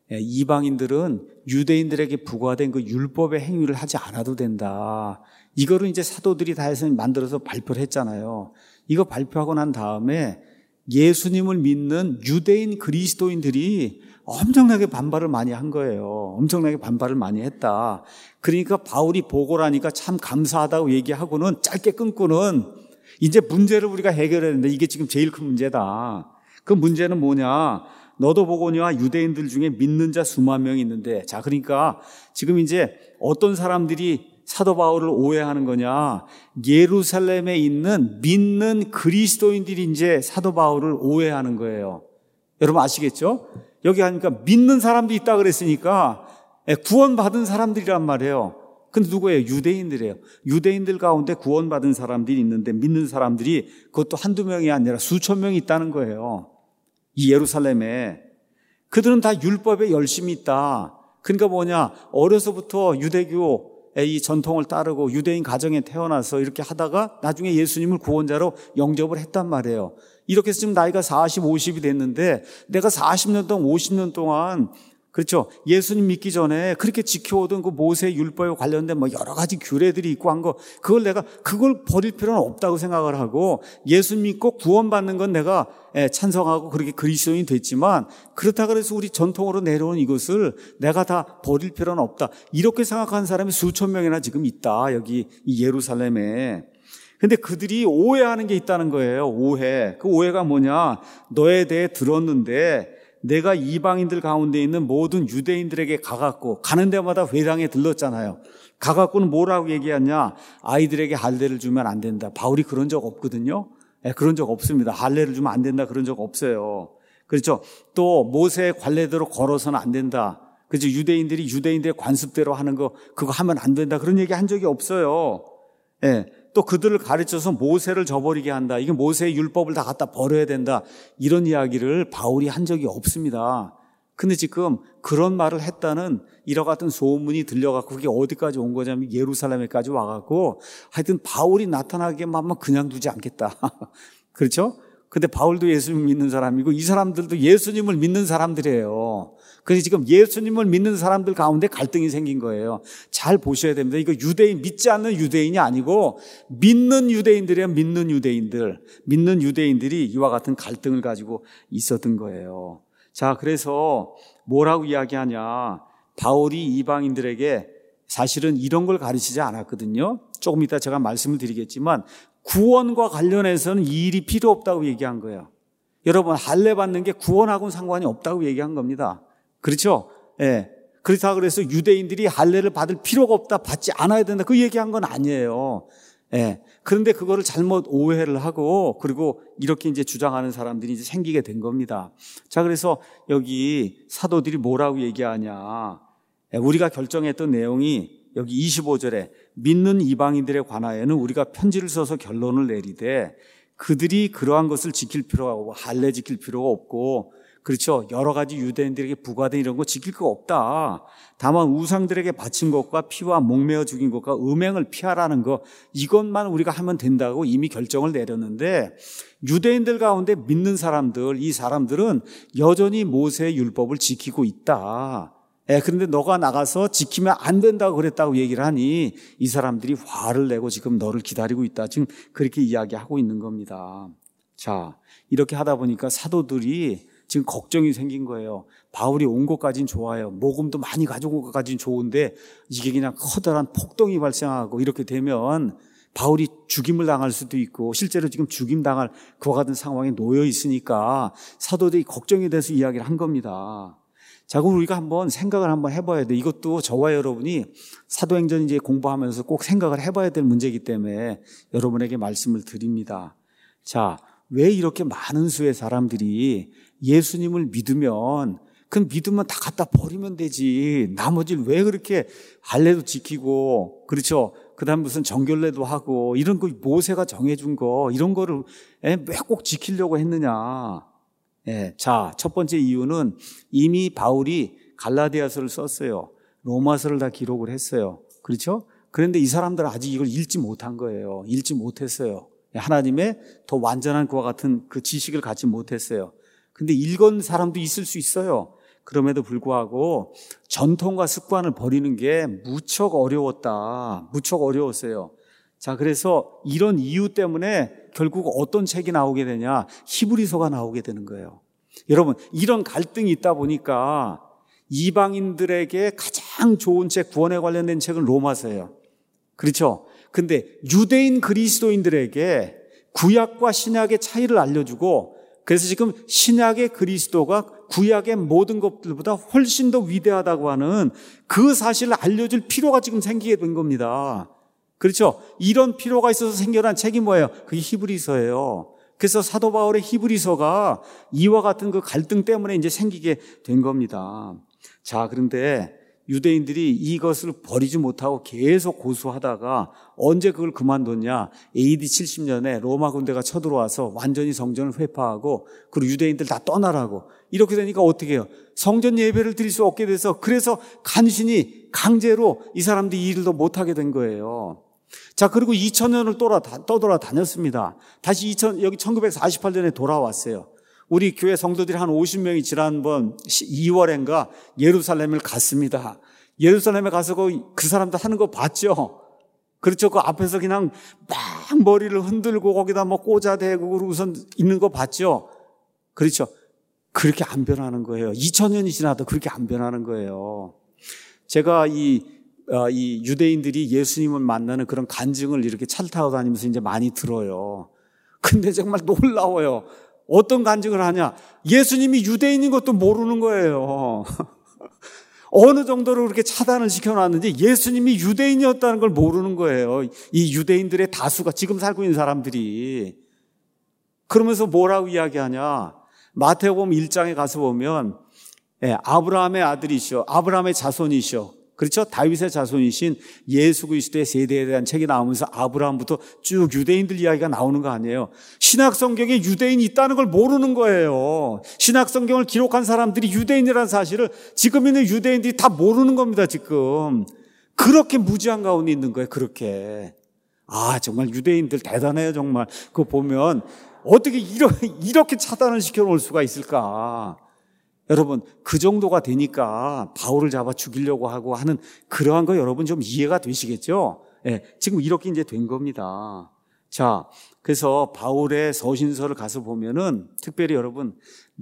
이방인들은 유대인들에게 부과된 그 율법의 행위를 하지 않아도 된다. 이거를 이제 사도들이 다 해서 만들어서 발표를 했잖아요. 이거 발표하고 난 다음에 예수님을 믿는 유대인 그리스도인들이 엄청나게 반발을 많이 한 거예요. 엄청나게 반발을 많이 했다. 그러니까 바울이 보고를 하니까 참 감사하다고 얘기하고는 짧게 끊고는 이제 문제를 우리가 해결해야 되는데 이게 지금 제일 큰 문제다. 그 문제는 뭐냐? 너도 보거니와 유대인들 중에 믿는 자 수만 명이 있는데, 자, 그러니까 지금 이제 어떤 사람들이 사도 바울을 오해하는 거냐? 예루살렘에 있는 믿는 그리스도인들이 이제 사도 바울을 오해하는 거예요. 여러분 아시겠죠? 여기 하니까 믿는 사람들이 있다 그랬으니까 구원받은 사람들이란 말이에요. 근데 누구예요? 유대인들이에요. 유대인들 가운데 구원받은 사람들이 있는데 믿는 사람들이 그것도 한두 명이 아니라 수천 명이 있다는 거예요. 이 예루살렘에. 그들은 다 율법에 열심히 있다. 그러니까 뭐냐? 어려서부터 유대교의 이 전통을 따르고 유대인 가정에 태어나서 이렇게 하다가 나중에 예수님을 구원자로 영접을 했단 말이에요. 이렇게 해서 지금 나이가 40, 50이 됐는데 내가 40년 동안 50년 동안 그렇죠. 예수님 믿기 전에 그렇게 지켜오던 그 모세 율법에 관련된 뭐 여러 가지 규례들이 있고 한 거, 그걸 버릴 필요는 없다고 생각을 하고 예수 믿고 구원받는 건 내가 찬성하고 그렇게 그리스도인이 됐지만 그렇다 그래서 우리 전통으로 내려온 이것을 내가 다 버릴 필요는 없다. 이렇게 생각하는 사람이 수천 명이나 지금 있다. 여기 이 예루살렘에. 근데 그들이 오해하는 게 있다는 거예요. 오해. 그 오해가 뭐냐? 너에 대해 들었는데 내가 이방인들 가운데 있는 모든 유대인들에게 가갖고 가는 데마다 회당에 들렀잖아요. 가갖고는 뭐라고 얘기하냐? 아이들에게 할례를 주면 안 된다. 바울이 그런 적 없거든요. 그런 적 없습니다. 할례를 주면 안 된다. 그런 적 없어요. 그렇죠. 또 모세의 관례대로 걸어서는 안 된다. 그렇죠. 유대인들이 유대인들의 관습대로 하는 거 그거 하면 안 된다. 그런 얘기 한 적이 없어요. 또 그들을 가르쳐서 모세를 저버리게 한다. 이게 모세의 율법을 다 갖다 버려야 된다. 이런 이야기를 바울이 한 적이 없습니다. 근데 지금 그런 말을 했다는 이와 같은 소문이 들려갖고 그게 어디까지 온 거냐면 예루살렘에까지 와갖고 하여튼 바울이 나타나기만 하면 그냥 두지 않겠다. 그렇죠? 근데 바울도 예수님을 믿는 사람이고 이 사람들도 예수님을 믿는 사람들이에요. 그래서 지금 예수님을 믿는 사람들 가운데 갈등이 생긴 거예요. 잘 보셔야 됩니다. 이거 유대인, 믿지 않는 유대인이 아니고 믿는 유대인들이에요. 믿는 유대인들. 믿는 유대인들이 이와 같은 갈등을 가지고 있었던 거예요. 자, 그래서 뭐라고 이야기하냐. 바울이 이방인들에게 사실은 이런 걸 가르치지 않았거든요. 조금 이따 제가 말씀을 드리겠지만 구원과 관련해서는 이 일이 필요 없다고 얘기한 거예요. 여러분, 할례 받는 게 구원하고는 상관이 없다고 얘기한 겁니다. 그렇죠? 그렇다 그래서 유대인들이 할례를 받을 필요가 없다, 받지 않아야 된다, 그 얘기한 건 아니에요. 그런데 그거를 잘못 오해를 하고 그리고 이렇게 이제 주장하는 사람들이 이제 생기게 된 겁니다. 자, 그래서 여기 사도들이 뭐라고 얘기하냐. 우리가 결정했던 내용이 여기 25절에 믿는 이방인들에 관하여는 우리가 편지를 써서 결론을 내리되 그들이 그러한 것을 지킬 필요가 없고 할례 지킬 필요가 없고 그렇죠. 여러 가지 유대인들에게 부과된 이런 거 지킬 거 없다. 다만 우상들에게 바친 것과 피와 목매어 죽인 것과 음행을 피하라는 거 이것만 우리가 하면 된다고 이미 결정을 내렸는데 유대인들 가운데 믿는 사람들 이 사람들은 여전히 모세의 율법을 지키고 있다. 그런데 너가 나가서 지키면 안 된다고 그랬다고 얘기를 하니 이 사람들이 화를 내고 지금 너를 기다리고 있다. 지금 그렇게 이야기하고 있는 겁니다. 자, 이렇게 하다 보니까 사도들이 지금 걱정이 생긴 거예요. 바울이 온 것까지는 좋아요. 모금도 많이 가지고 온 것까지는 좋은데 이게 그냥 커다란 폭동이 발생하고 이렇게 되면 바울이 죽임을 당할 수도 있고 실제로 지금 죽임당할 그와 같은 상황에 놓여 있으니까 사도들이 걱정이 돼서 이야기를 한 겁니다. 자, 그럼 우리가 한번 생각을 한번 해봐야 돼. 이것도 저와 여러분이 사도행전 이제 공부하면서 꼭 생각을 해봐야 될 문제이기 때문에 여러분에게 말씀을 드립니다. 자, 왜 이렇게 많은 수의 사람들이 예수님을 믿으면 그 믿으면 다 갖다 버리면 되지. 나머지를 왜 그렇게 할례도 지키고, 그렇죠? 그 다음 무슨 정결례도 하고, 이런 거 모세가 정해준 거, 이런 거를 왜 꼭 지키려고 했느냐. 자, 첫 번째 이유는 이미 바울이 갈라디아서를 썼어요. 로마서를 다 기록을 했어요. 그렇죠? 그런데 이 사람들은 아직 이걸 읽지 못한 거예요. 읽지 못했어요. 하나님의 더 완전한 그와 같은 그 지식을 갖지 못했어요. 근데 읽은 사람도 있을 수 있어요. 그럼에도 불구하고 전통과 습관을 버리는 게 무척 어려웠다. 무척 어려웠어요. 자, 그래서 이런 이유 때문에 결국 어떤 책이 나오게 되냐? 히브리서가 나오게 되는 거예요. 여러분, 이런 갈등이 있다 보니까 이방인들에게 가장 좋은 책, 구원에 관련된 책은 로마서예요. 그렇죠? 근데 유대인 그리스도인들에게 구약과 신약의 차이를 알려주고, 그래서 지금 신약의 그리스도가 구약의 모든 것들보다 훨씬 더 위대하다고 하는 그 사실을 알려줄 필요가 지금 생기게 된 겁니다. 그렇죠? 이런 필요가 있어서 생겨난 책이 뭐예요? 그게 히브리서예요. 그래서 사도 바울의 히브리서가 이와 같은 그 갈등 때문에 이제 생기게 된 겁니다. 자, 그런데 유대인들이 이것을 버리지 못하고 계속 고수하다가 언제 그걸 그만뒀냐? AD 70년에 로마 군대가 쳐들어와서 완전히 성전을 회파하고, 그리고 유대인들 다 떠나라고. 이렇게 되니까 어떻게 해요? 성전 예배를 드릴 수 없게 돼서, 그래서 간신히 강제로 이 사람들이 이 일도 못하게 된 거예요. 자, 그리고 2000년을 떠돌아다녔습니다. 다시 여기 1948년에 돌아왔어요. 우리 교회 성도들이 한 50명이 지난번 2월엔가 예루살렘을 갔습니다. 예루살렘에 가서 그 사람들 하는 거 봤죠? 그렇죠? 그 앞에서 그냥 막 머리를 흔들고 거기다 뭐 꽂아대고 우선 있는 거 봤죠? 그렇죠? 그렇게 안 변하는 거예요. 2000년이 지나도 그렇게 안 변하는 거예요. 제가 이 유대인들이 예수님을 만나는 그런 간증을 이렇게 차를 타고 다니면서 이제 많이 들어요. 근데 정말 놀라워요. 어떤 간증을 하냐? 예수님이 유대인인 것도 모르는 거예요. 어느 정도로 그렇게 차단을 시켜놨는지 예수님이 유대인이었다는 걸 모르는 거예요. 이 유대인들의 다수가, 지금 살고 있는 사람들이. 그러면서 뭐라고 이야기하냐? 마태복음 1장에 가서 보면 아브라함의 아들이시오, 아브라함의 자손이시오, 그렇죠? 다윗의 자손이신 예수 그리스도의 세대에 대한 책이 나오면서 아브라함부터 쭉 유대인들 이야기가 나오는 거 아니에요. 신약 성경에 유대인이 있다는 걸 모르는 거예요. 신약 성경을 기록한 사람들이 유대인이라는 사실을 지금 있는 유대인들이 다 모르는 겁니다. 지금 그렇게 무지한 가운데 있는 거예요. 그렇게. 정말 유대인들 대단해요. 정말 그거 보면 어떻게 이렇게 차단을 시켜놓을 수가 있을까? 여러분, 그 정도가 되니까 바울을 잡아 죽이려고 하고 하는 그러한 거 여러분 좀 이해가 되시겠죠? 지금 이렇게 이제 된 겁니다. 자, 그래서 바울의 서신서를 가서 보면은 특별히 여러분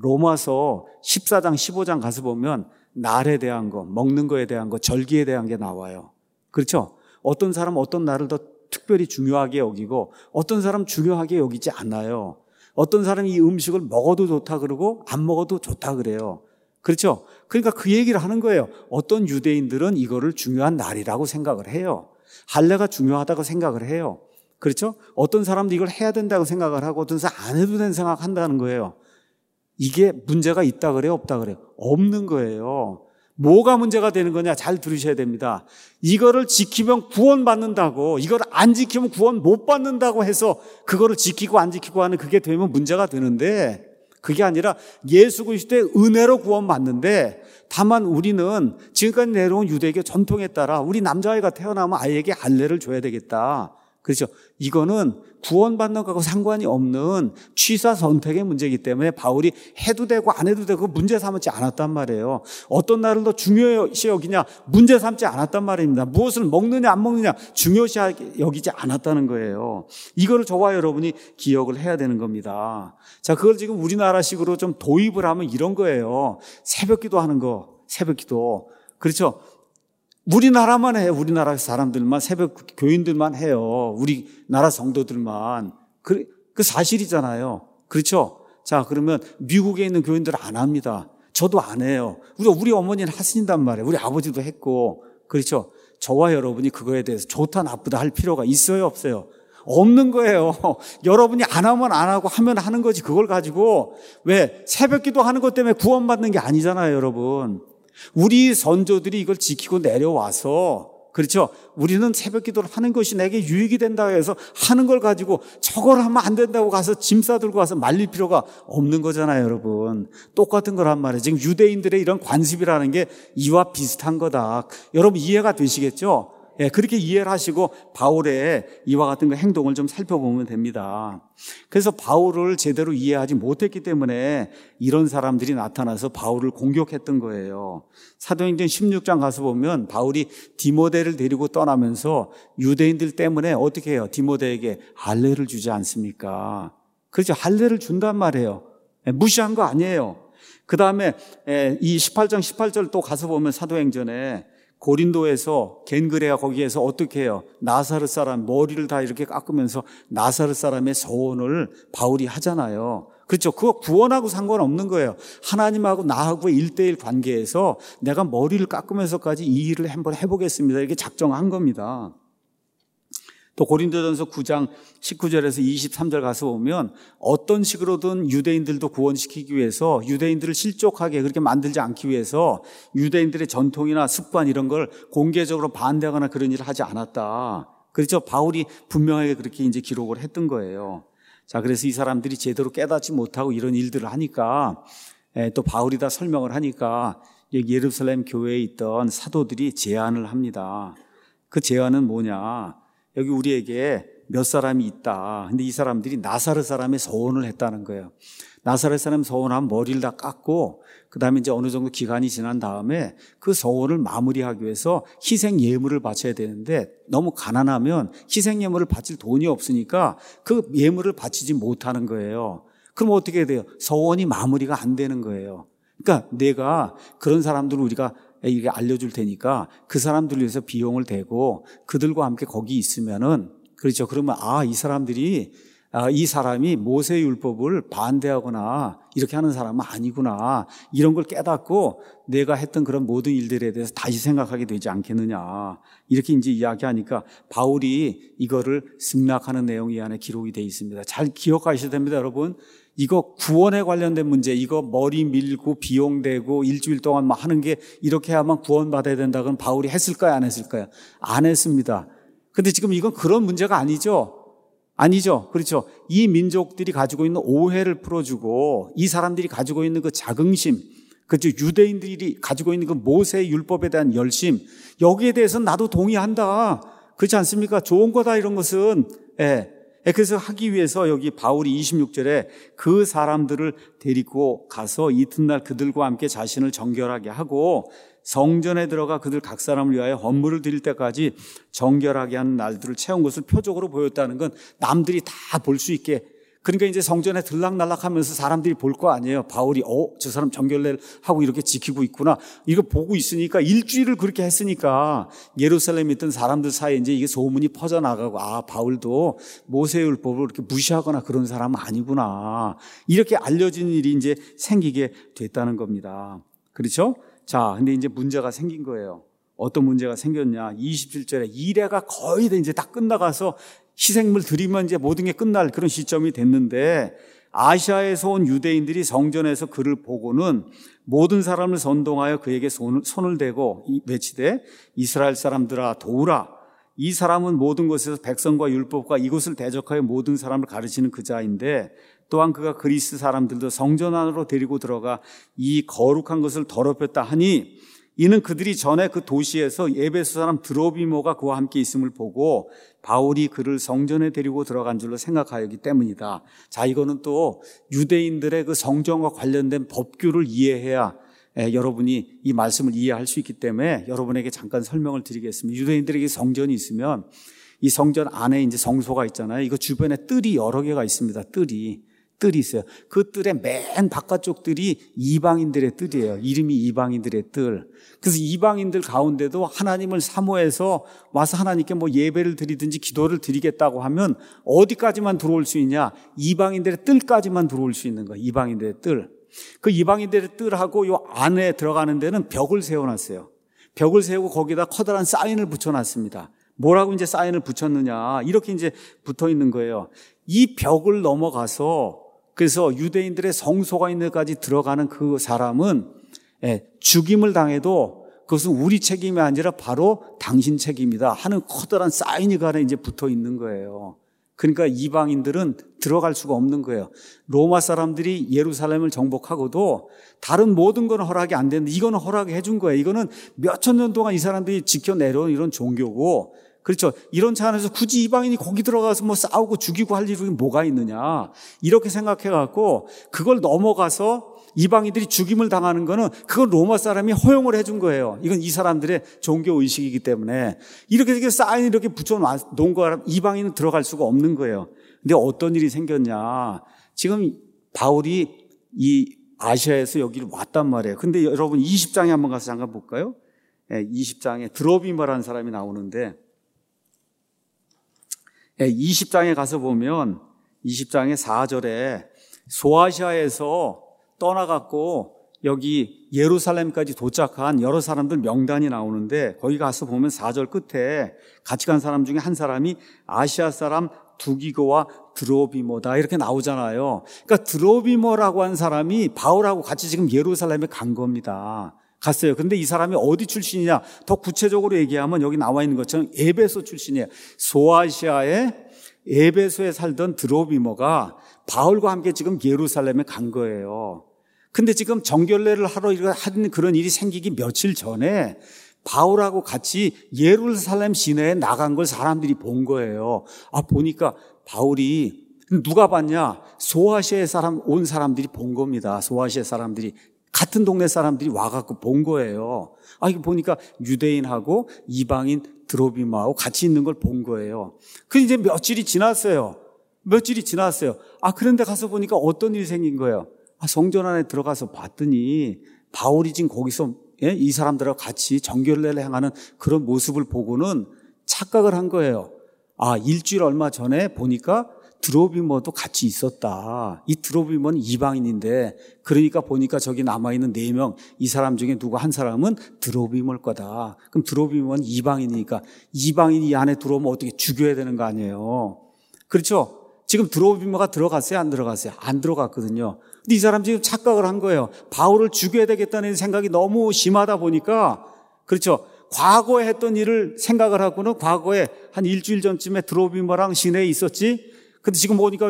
로마서 14장, 15장 가서 보면 날에 대한 거, 먹는 거에 대한 거, 절기에 대한 게 나와요. 그렇죠? 어떤 사람은 어떤 날을 더 특별히 중요하게 여기고 어떤 사람은 중요하게 여기지 않아요. 어떤 사람이 이 음식을 먹어도 좋다 그러고 안 먹어도 좋다 그래요. 그렇죠? 그러니까 그 얘기를 하는 거예요. 어떤 유대인들은 이거를 중요한 날이라고 생각을 해요. 할례가 중요하다고 생각을 해요. 그렇죠? 어떤 사람도 이걸 해야 된다고 생각을 하고 어떤 사람 안 해도 된다고 생각한다는 거예요. 이게 문제가 있다 그래요? 없다 그래요? 없는 거예요. 뭐가 문제가 되는 거냐? 잘 들으셔야 됩니다. 이거를 지키면 구원받는다고, 이걸 안 지키면 구원 못 받는다고 해서 그거를 지키고 안 지키고 하는 그게 되면 문제가 되는데, 그게 아니라 예수 그리스도의 은혜로 구원받는데, 다만 우리는 지금까지 내려온 유대교 전통에 따라 우리 남자아이가 태어나면 아이에게 할례를 줘야 되겠다. 그렇죠? 이거는 구원받는 것하고 상관이 없는 취사 선택의 문제이기 때문에 바울이 해도 되고 안 해도 되고 문제 삼지 않았단 말이에요. 어떤 날을 더 중요시 여기냐? 문제 삼지 않았단 말입니다. 무엇을 먹느냐 안 먹느냐 중요시 여기지 않았다는 거예요. 이거를 저와 여러분이 기억을 해야 되는 겁니다. 자, 그걸 지금 우리나라식으로 좀 도입을 하면 이런 거예요. 새벽기도 하는 거, 새벽기도. 그렇죠? 우리나라만 해요. 우리나라 사람들만, 새벽 교인들만 해요. 우리나라 성도들만. 그 사실이잖아요. 그렇죠? 자, 그러면 미국에 있는 교인들은 안 합니다. 저도 안 해요. 우리 어머니는 하신단 말이에요. 우리 아버지도 했고. 그렇죠? 저와 여러분이 그거에 대해서 좋다 나쁘다 할 필요가 있어요, 없어요? 없는 거예요. 여러분이 안 하면 안 하고 하면 하는 거지. 그걸 가지고 왜 새벽 기도 하는 것 때문에 구원받는 게 아니잖아요, 여러분. 우리 선조들이 이걸 지키고 내려와서, 그렇죠? 우리는 새벽 기도를 하는 것이 내게 유익이 된다고 해서 하는 걸 가지고 저걸 하면 안 된다고 가서 짐 싸들고 가서 말릴 필요가 없는 거잖아요, 여러분. 똑같은 거란 말이에요. 지금 유대인들의 이런 관습이라는 게 이와 비슷한 거다. 여러분 이해가 되시겠죠? 예, 그렇게 이해를 하시고 바울의 이와 같은 그 행동을 좀 살펴보면 됩니다. 그래서 바울을 제대로 이해하지 못했기 때문에 이런 사람들이 나타나서 바울을 공격했던 거예요. 사도행전 16장 가서 보면 바울이 디모데를 데리고 떠나면서 유대인들 때문에 어떻게 해요? 디모데에게 할례를 주지 않습니까? 그렇죠. 할례를 준단 말이에요. 예, 무시한 거 아니에요. 그 다음에 이 18장 18절 또 가서 보면 사도행전에 고린도에서 겐그레아 거기에서 어떻게 해요? 나사렛 사람 머리를 다 이렇게 깎으면서 나사렛 사람의 서원을 바울이 하잖아요. 그렇죠. 그거 구원하고 상관없는 거예요. 하나님하고 나하고의 1대1 관계에서 내가 머리를 깎으면서까지 이 일을 한번 해보겠습니다. 이렇게 작정한 겁니다. 또 고린도전서 9장 19절에서 23절 가서 보면 어떤 식으로든 유대인들도 구원시키기 위해서 유대인들을 실족하게 그렇게 만들지 않기 위해서 유대인들의 전통이나 습관 이런 걸 공개적으로 반대하거나 그런 일을 하지 않았다. 그렇죠. 바울이 분명하게 그렇게 이제 기록을 했던 거예요. 자, 그래서 이 사람들이 제대로 깨닫지 못하고 이런 일들을 하니까 또 바울이 다 설명을 하니까 예루살렘 교회에 있던 사도들이 제안을 합니다. 그 제안은 뭐냐? 여기 우리에게 몇 사람이 있다. 근데 이 사람들이 나사렛 사람의 서원을 했다는 거예요. 나사렛 사람 서원하면 머리를 다 깎고 그 다음에 이제 어느 정도 기간이 지난 다음에 그 서원을 마무리하기 위해서 희생 예물을 바쳐야 되는데 너무 가난하면 희생 예물을 바칠 돈이 없으니까 그 예물을 바치지 못하는 거예요. 그럼 어떻게 돼요? 서원이 마무리가 안 되는 거예요. 그러니까 내가 그런 사람들을 우리가 이게 알려줄 테니까 그 사람들을 위해서 비용을 대고 그들과 함께 거기 있으면은 그렇죠. 그러면 이 사람들이 이 사람이 모세 율법을 반대하거나 이렇게 하는 사람은 아니구나. 이런 걸 깨닫고 내가 했던 그런 모든 일들에 대해서 다시 생각하게 되지 않겠느냐. 이렇게 이제 이야기하니까 바울이 이거를 승낙하는 내용이 안에 기록이 되어 있습니다. 잘 기억하셔야 됩니다, 여러분. 이거 구원에 관련된 문제, 이거 머리 밀고 비용 대고 일주일 동안 막 하는 게 이렇게 하면 구원받아야 된다고는 바울이 했을까요? 안 했을까요? 안 했습니다. 근데 지금 이건 그런 문제가 아니죠. 아니죠. 그렇죠. 이 민족들이 가지고 있는 오해를 풀어주고 이 사람들이 가지고 있는 그 자긍심, 그렇죠. 유대인들이 가지고 있는 그 모세의 율법에 대한 열심, 여기에 대해서는 나도 동의한다. 그렇지 않습니까? 좋은 거다 이런 것은. 그래서 하기 위해서 여기 바울이 26절에 그 사람들을 데리고 가서 이튿날 그들과 함께 자신을 정결하게 하고 성전에 들어가 그들 각 사람을 위하여 헌물을 드릴 때까지 정결하게 하는 날들을 채운 것을 표적으로 보였다는 건 남들이 다 볼 수 있게, 그러니까 이제 성전에 들락날락하면서 사람들이 볼 거 아니에요. 바울이 저 사람 정결례를 하고 이렇게 지키고 있구나. 이거 보고 있으니까 일주일을 그렇게 했으니까 예루살렘에 있던 사람들 사이에 이제 이게 소문이 퍼져나가고 바울도 모세율법을 이렇게 무시하거나 그런 사람은 아니구나. 이렇게 알려진 일이 이제 생기게 됐다는 겁니다. 그렇죠? 자, 근데 이제 문제가 생긴 거예요. 어떤 문제가 생겼냐? 27절에 이래가 거의 이제 다 끝나가서 희생물 드리면 이제 모든 게 끝날 그런 시점이 됐는데 아시아에서 온 유대인들이 성전에서 그를 보고는 모든 사람을 선동하여 그에게 손을 대고 외치되 이스라엘 사람들아 도우라. 이 사람은 모든 곳에서 백성과 율법과 이곳을 대적하여 모든 사람을 가르치는 그 자인데 또한 그가 그리스 사람들도 성전 안으로 데리고 들어가 이 거룩한 것을 더럽혔다 하니 이는 그들이 전에 그 도시에서 에베소 사람 드로비모가 그와 함께 있음을 보고 바울이 그를 성전에 데리고 들어간 줄로 생각하였기 때문이다. 자, 이거는 또 유대인들의 그 성전과 관련된 법규를 이해해야 여러분이 이 말씀을 이해할 수 있기 때문에 여러분에게 잠깐 설명을 드리겠습니다. 유대인들에게 성전이 있으면 이 성전 안에 이제 성소가 있잖아요. 이거 주변에 뜰이 여러 개가 있습니다. 뜰이 있어요. 그 뜰의 맨 바깥쪽 뜰이 이방인들의 뜰이에요. 이름이 이방인들의 뜰. 그래서 이방인들 가운데도 하나님을 사모해서 와서 하나님께 뭐 예배를 드리든지 기도를 드리겠다고 하면 어디까지만 들어올 수 있냐? 이방인들의 뜰까지만 들어올 수 있는 거예요. 이방인들의 뜰. 그 이방인들의 뜰하고 요 안에 들어가는 데는 벽을 세워놨어요. 벽을 세우고 거기다 커다란 사인을 붙여놨습니다. 뭐라고 이제 사인을 붙였느냐. 이렇게 이제 붙어 있는 거예요. 이 벽을 넘어가서 그래서 유대인들의 성소가 있는 데까지 들어가는 그 사람은 죽임을 당해도 그것은 우리 책임이 아니라 바로 당신 책임이다 하는 커다란 사인이 그 안에 이제 붙어 있는 거예요. 그러니까 이방인들은 들어갈 수가 없는 거예요. 로마 사람들이 예루살렘을 정복하고도 다른 모든 건 허락이 안 되는데 이거는 허락해 준 거예요. 이거는 몇천 년 동안 이 사람들이 지켜내려온 이런 종교고, 그렇죠. 이런 차원에서 굳이 이방인이 거기 들어가서 뭐 싸우고 죽이고 할 일이 뭐가 있느냐. 이렇게 생각해 갖고 그걸 넘어가서 이방인들이 죽임을 당하는 거는 그건 로마 사람이 허용을 해준 거예요. 이건 이 사람들의 종교 의식이기 때문에 이렇게 사인 이렇게 붙여놓은 거라 이방인은 들어갈 수가 없는 거예요. 근데 어떤 일이 생겼냐. 지금 바울이 이 아시아에서 여기를 왔단 말이에요. 근데 여러분 20장에 한번 가서 잠깐 볼까요? 20장에 드로비머라는 사람이 나오는데 20장에 가서 보면 20장의 4절에 소아시아에서 떠나갔고 여기 예루살렘까지 도착한 여러 사람들 명단이 나오는데 거기 가서 보면 4절 끝에 같이 간 사람 중에 한 사람이 아시아 사람 두기고와 드로비모다 이렇게 나오잖아요. 그러니까 드로비모라고 한 사람이 바울하고 같이 지금 예루살렘에 간 겁니다. 갔어요. 근데 이 사람이 어디 출신이냐? 더 구체적으로 얘기하면 여기 나와 있는 것처럼 에베소 출신이에요. 소아시아의 에베소에 살던 드로비모가 바울과 함께 지금 예루살렘에 간 거예요. 근데 지금 정결례를 하러 하는 그런 일이 생기기 며칠 전에 바울하고 같이 예루살렘 시내에 나간 걸 사람들이 본 거예요. 보니까 바울이 누가 봤냐? 소아시아 온 사람들이 본 겁니다. 소아시아 사람들이 같은 동네 사람들이 와갖고 본 거예요. 이거 보니까 유대인하고 이방인 드로비모하고 같이 있는 걸 본 거예요. 그런데 이제 며칠이 지났어요. 그런데 가서 보니까 어떤 일이 생긴 거예요. 성전 안에 들어가서 봤더니 바울이 지금 거기서 이 사람들하고 같이 정결례를 행하는 그런 모습을 보고는 착각을 한 거예요. 일주일 얼마 전에 보니까 드로비모도 같이 있었다. 이 드로비모는 이방인인데 그러니까 보니까 저기 남아있는 4명 이 사람 중에 누구 한 사람은 드로비모일 거다. 그럼 드로비모는 이방인이니까 이방인이 이 안에 들어오면 어떻게 죽여야 되는 거 아니에요. 그렇죠? 지금 드로비모가 들어갔어요? 안 들어갔어요? 안 들어갔거든요. 근데 이 사람 지금 착각을 한 거예요. 바울을 죽여야 되겠다는 생각이 너무 심하다 보니까, 그렇죠. 과거에 했던 일을 생각을 하고는 과거에 한 일주일 전쯤에 드로비모랑 시내에 있었지. 근데 지금 보니까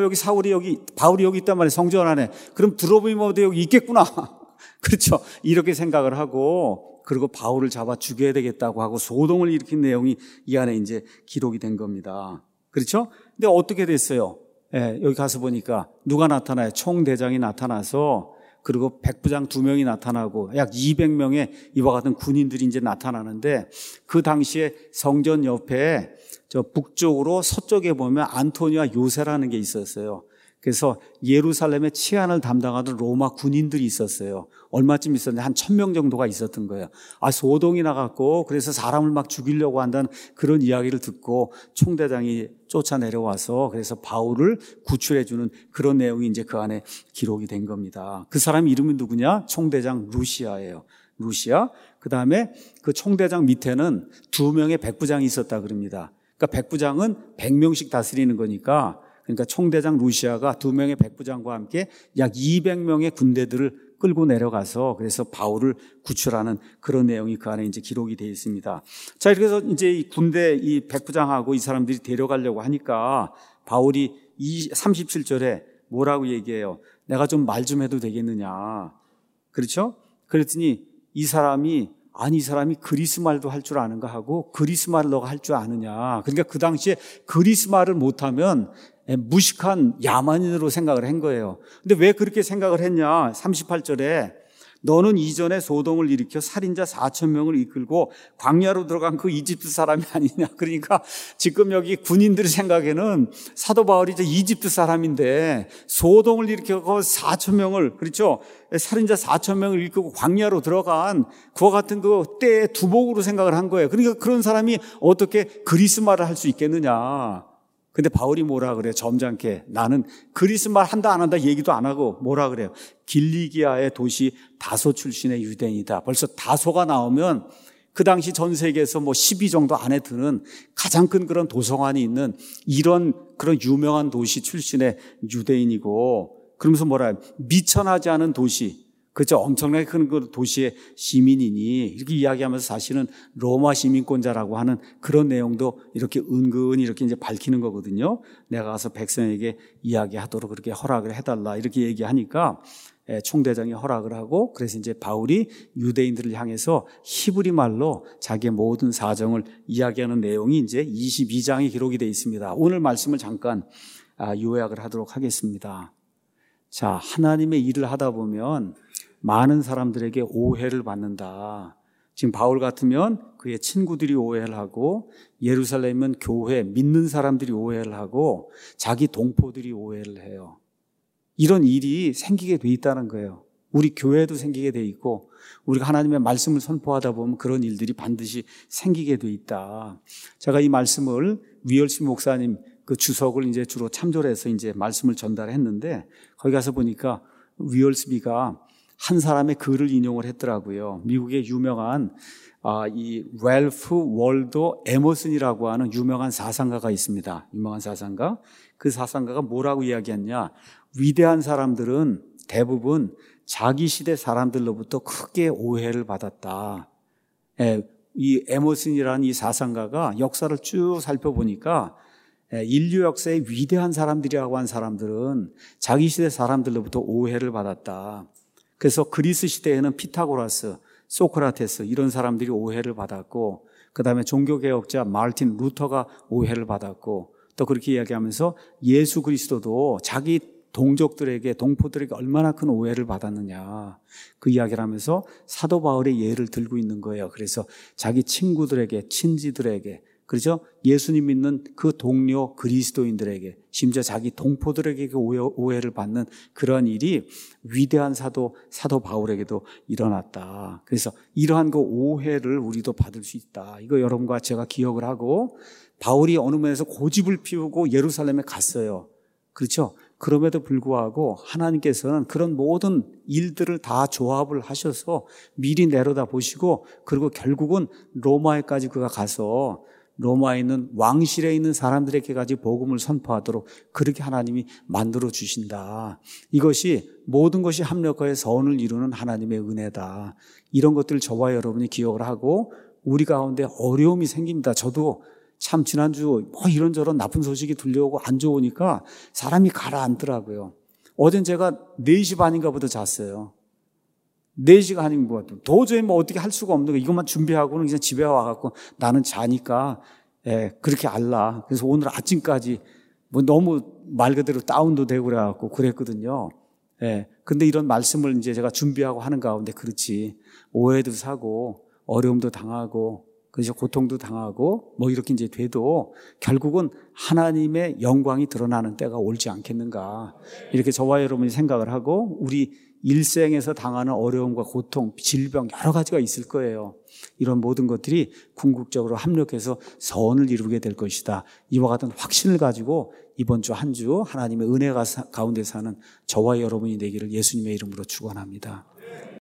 바울이 여기 있단 말이에요. 성전 안에. 그럼 드로비모도 여기 있겠구나. 그렇죠. 이렇게 생각을 하고, 그리고 바울을 잡아 죽여야 되겠다고 하고 소동을 일으킨 내용이 이 안에 이제 기록이 된 겁니다. 그렇죠? 근데 어떻게 됐어요? 여기 가서 보니까 누가 나타나요? 총대장이 나타나서 그리고 백부장 2명이 나타나고 약 200명의 이와 같은 군인들이 이제 나타나는데 그 당시에 성전 옆에 저 북쪽으로 서쪽에 보면 안토니와 요새라는 게 있었어요. 그래서 예루살렘의 치안을 담당하던 로마 군인들이 있었어요. 얼마쯤 있었는데 한 1000명 정도가 있었던 거예요. 소동이 나갔고 그래서 사람을 막 죽이려고 한다는 그런 이야기를 듣고 총대장이 쫓아내려와서 그래서 바울을 구출해 주는 그런 내용이 이제 그 안에 기록이 된 겁니다. 그 사람 이름이 누구냐? 총대장 루시아예요. 루시아. 그다음에 그 총대장 밑에는 2명의 백부장이 있었다 그럽니다. 그러니까 백부장은 100명씩 다스리는 거니까 그러니까 총대장 루시아가 2명의 백부장과 함께 약 200명의 군대들을 끌고 내려가서 그래서 바울을 구출하는 그런 내용이 그 안에 이제 기록이 되어 있습니다. 자, 이렇게 해서 이제 이 군대 이 백부장하고 이 사람들이 데려가려고 하니까 바울이 37절에 뭐라고 얘기해요? 내가 좀 말 좀 해도 되겠느냐. 그렇죠? 그랬더니 이 사람이 그리스 말도 할 줄 아는가 하고 그리스 말을 너가 할 줄 아느냐. 그러니까 그 당시에 그리스 말을 못하면 무식한 야만인으로 생각을 한 거예요. 근데 왜 그렇게 생각을 했냐? 38절에 너는 이전에 소동을 일으켜 살인자 4,000명을 이끌고 광야로 들어간 그 이집트 사람이 아니냐. 그러니까 지금 여기 군인들 생각에는 사도 바울이 이제 이집트 사람인데 소동을 일으켜 4,000명을, 그렇죠? 살인자 4,000명을 이끌고 광야로 들어간 그와 같은 그 때의 두목으로 생각을 한 거예요. 그러니까 그런 사람이 어떻게 그리스 말을 할 수 있겠느냐. 근데 바울이 뭐라 그래요? 점잖게 나는 그리스 말 한다 안 한다 얘기도 안 하고 뭐라 그래요? 길리기아의 도시 다소 출신의 유대인이다. 벌써 다소가 나오면 그 당시 전 세계에서 뭐 10위 정도 안에 드는 가장 큰 그런 도서관이 있는 이런 그런 유명한 도시 출신의 유대인이고, 그러면서 뭐라 미천하지 않은 도시, 그죠? 엄청나게 큰 그 도시의 시민이니 이렇게 이야기하면서 사실은 로마 시민권자라고 하는 그런 내용도 이렇게 은근히 이렇게 이제 밝히는 거거든요. 내가 가서 백성에게 이야기하도록 그렇게 허락을 해달라 이렇게 얘기하니까 총대장이 허락을 하고, 그래서 이제 바울이 유대인들을 향해서 히브리 말로 자기의 모든 사정을 이야기하는 내용이 이제 22장에 기록이 되어 있습니다. 오늘 말씀을 잠깐 요약을 하도록 하겠습니다. 자, 하나님의 일을 하다 보면 많은 사람들에게 오해를 받는다. 지금 바울 같으면 그의 친구들이 오해를 하고, 예루살렘은 교회, 믿는 사람들이 오해를 하고, 자기 동포들이 오해를 해요. 이런 일이 생기게 돼 있다는 거예요. 우리 교회도 생기게 돼 있고, 우리가 하나님의 말씀을 선포하다 보면 그런 일들이 반드시 생기게 돼 있다. 제가 이 말씀을 위얼스 목사님 그 주석을 이제 주로 참조해서 이제 말씀을 전달했는데, 거기 가서 보니까 위얼스비가 한 사람의 글을 인용을 했더라고요. 미국의 유명한 이 랄프 월도 에머슨이라고 하는 유명한 사상가가 있습니다. 유명한 사상가. 그 사상가가 뭐라고 이야기했냐? 위대한 사람들은 대부분 자기 시대 사람들로부터 크게 오해를 받았다. 이 에머슨이라는 이 사상가가 역사를 쭉 살펴보니까 인류 역사의 위대한 사람들이라고 한 사람들은 자기 시대 사람들로부터 오해를 받았다. 그래서 그리스 시대에는 피타고라스, 소크라테스 이런 사람들이 오해를 받았고, 그 다음에 종교개혁자 마르틴 루터가 오해를 받았고, 또 그렇게 이야기하면서 예수 그리스도도 자기 동족들에게, 동포들에게 얼마나 큰 오해를 받았느냐, 그 이야기를 하면서 사도 바울의 예를 들고 있는 거예요. 그래서 자기 친구들에게, 친지들에게, 그렇죠? 예수님 믿는 그 동료 그리스도인들에게, 심지어 자기 동포들에게 오해를 받는 그런 일이 위대한 사도 바울에게도 일어났다. 그래서 이러한 그 오해를 우리도 받을 수 있다. 이거 여러분과 제가 기억을 하고, 바울이 어느 면에서 고집을 피우고 예루살렘에 갔어요. 그렇죠? 그럼에도 불구하고 하나님께서는 그런 모든 일들을 다 조합을 하셔서 미리 내려다 보시고, 그리고 결국은 로마에까지 그가 가서 로마에 있는 왕실에 있는 사람들에게까지 복음을 선포하도록 그렇게 하나님이 만들어 주신다. 이것이 모든 것이 합력하여 선을 이루는 하나님의 은혜다. 이런 것들 저와 여러분이 기억을 하고, 우리 가운데 어려움이 생깁니다. 저도 참 지난주 뭐 이런저런 나쁜 소식이 들려오고 안 좋으니까 사람이 가라앉더라고요. 어젠 제가 4시 반인가 보다 잤어요. 4시가 아닌 것 같아요. 도저히 뭐 어떻게 할 수가 없는 거, 이것만 준비하고는 그냥 집에 와갖고 나는 자니까 그렇게 알라. 그래서 오늘 아침까지 뭐 너무 말 그대로 다운도 되고 그래갖고 그랬거든요. 근데 이런 말씀을 이제 제가 준비하고 하는 가운데, 그렇지, 오해도 사고 어려움도 당하고 그래서 고통도 당하고 뭐 이렇게 이제 돼도 결국은 하나님의 영광이 드러나는 때가 올지 않겠는가, 이렇게 저와 여러분이 생각을 하고, 우리 일생에서 당하는 어려움과 고통, 질병 여러 가지가 있을 거예요. 이런 모든 것들이 궁극적으로 합력해서 선을 이루게 될 것이다. 이와 같은 확신을 가지고 이번 주 한 주 하나님의 은혜가 가운데 사는 저와 여러분이 되기를 예수님의 이름으로 축원합니다.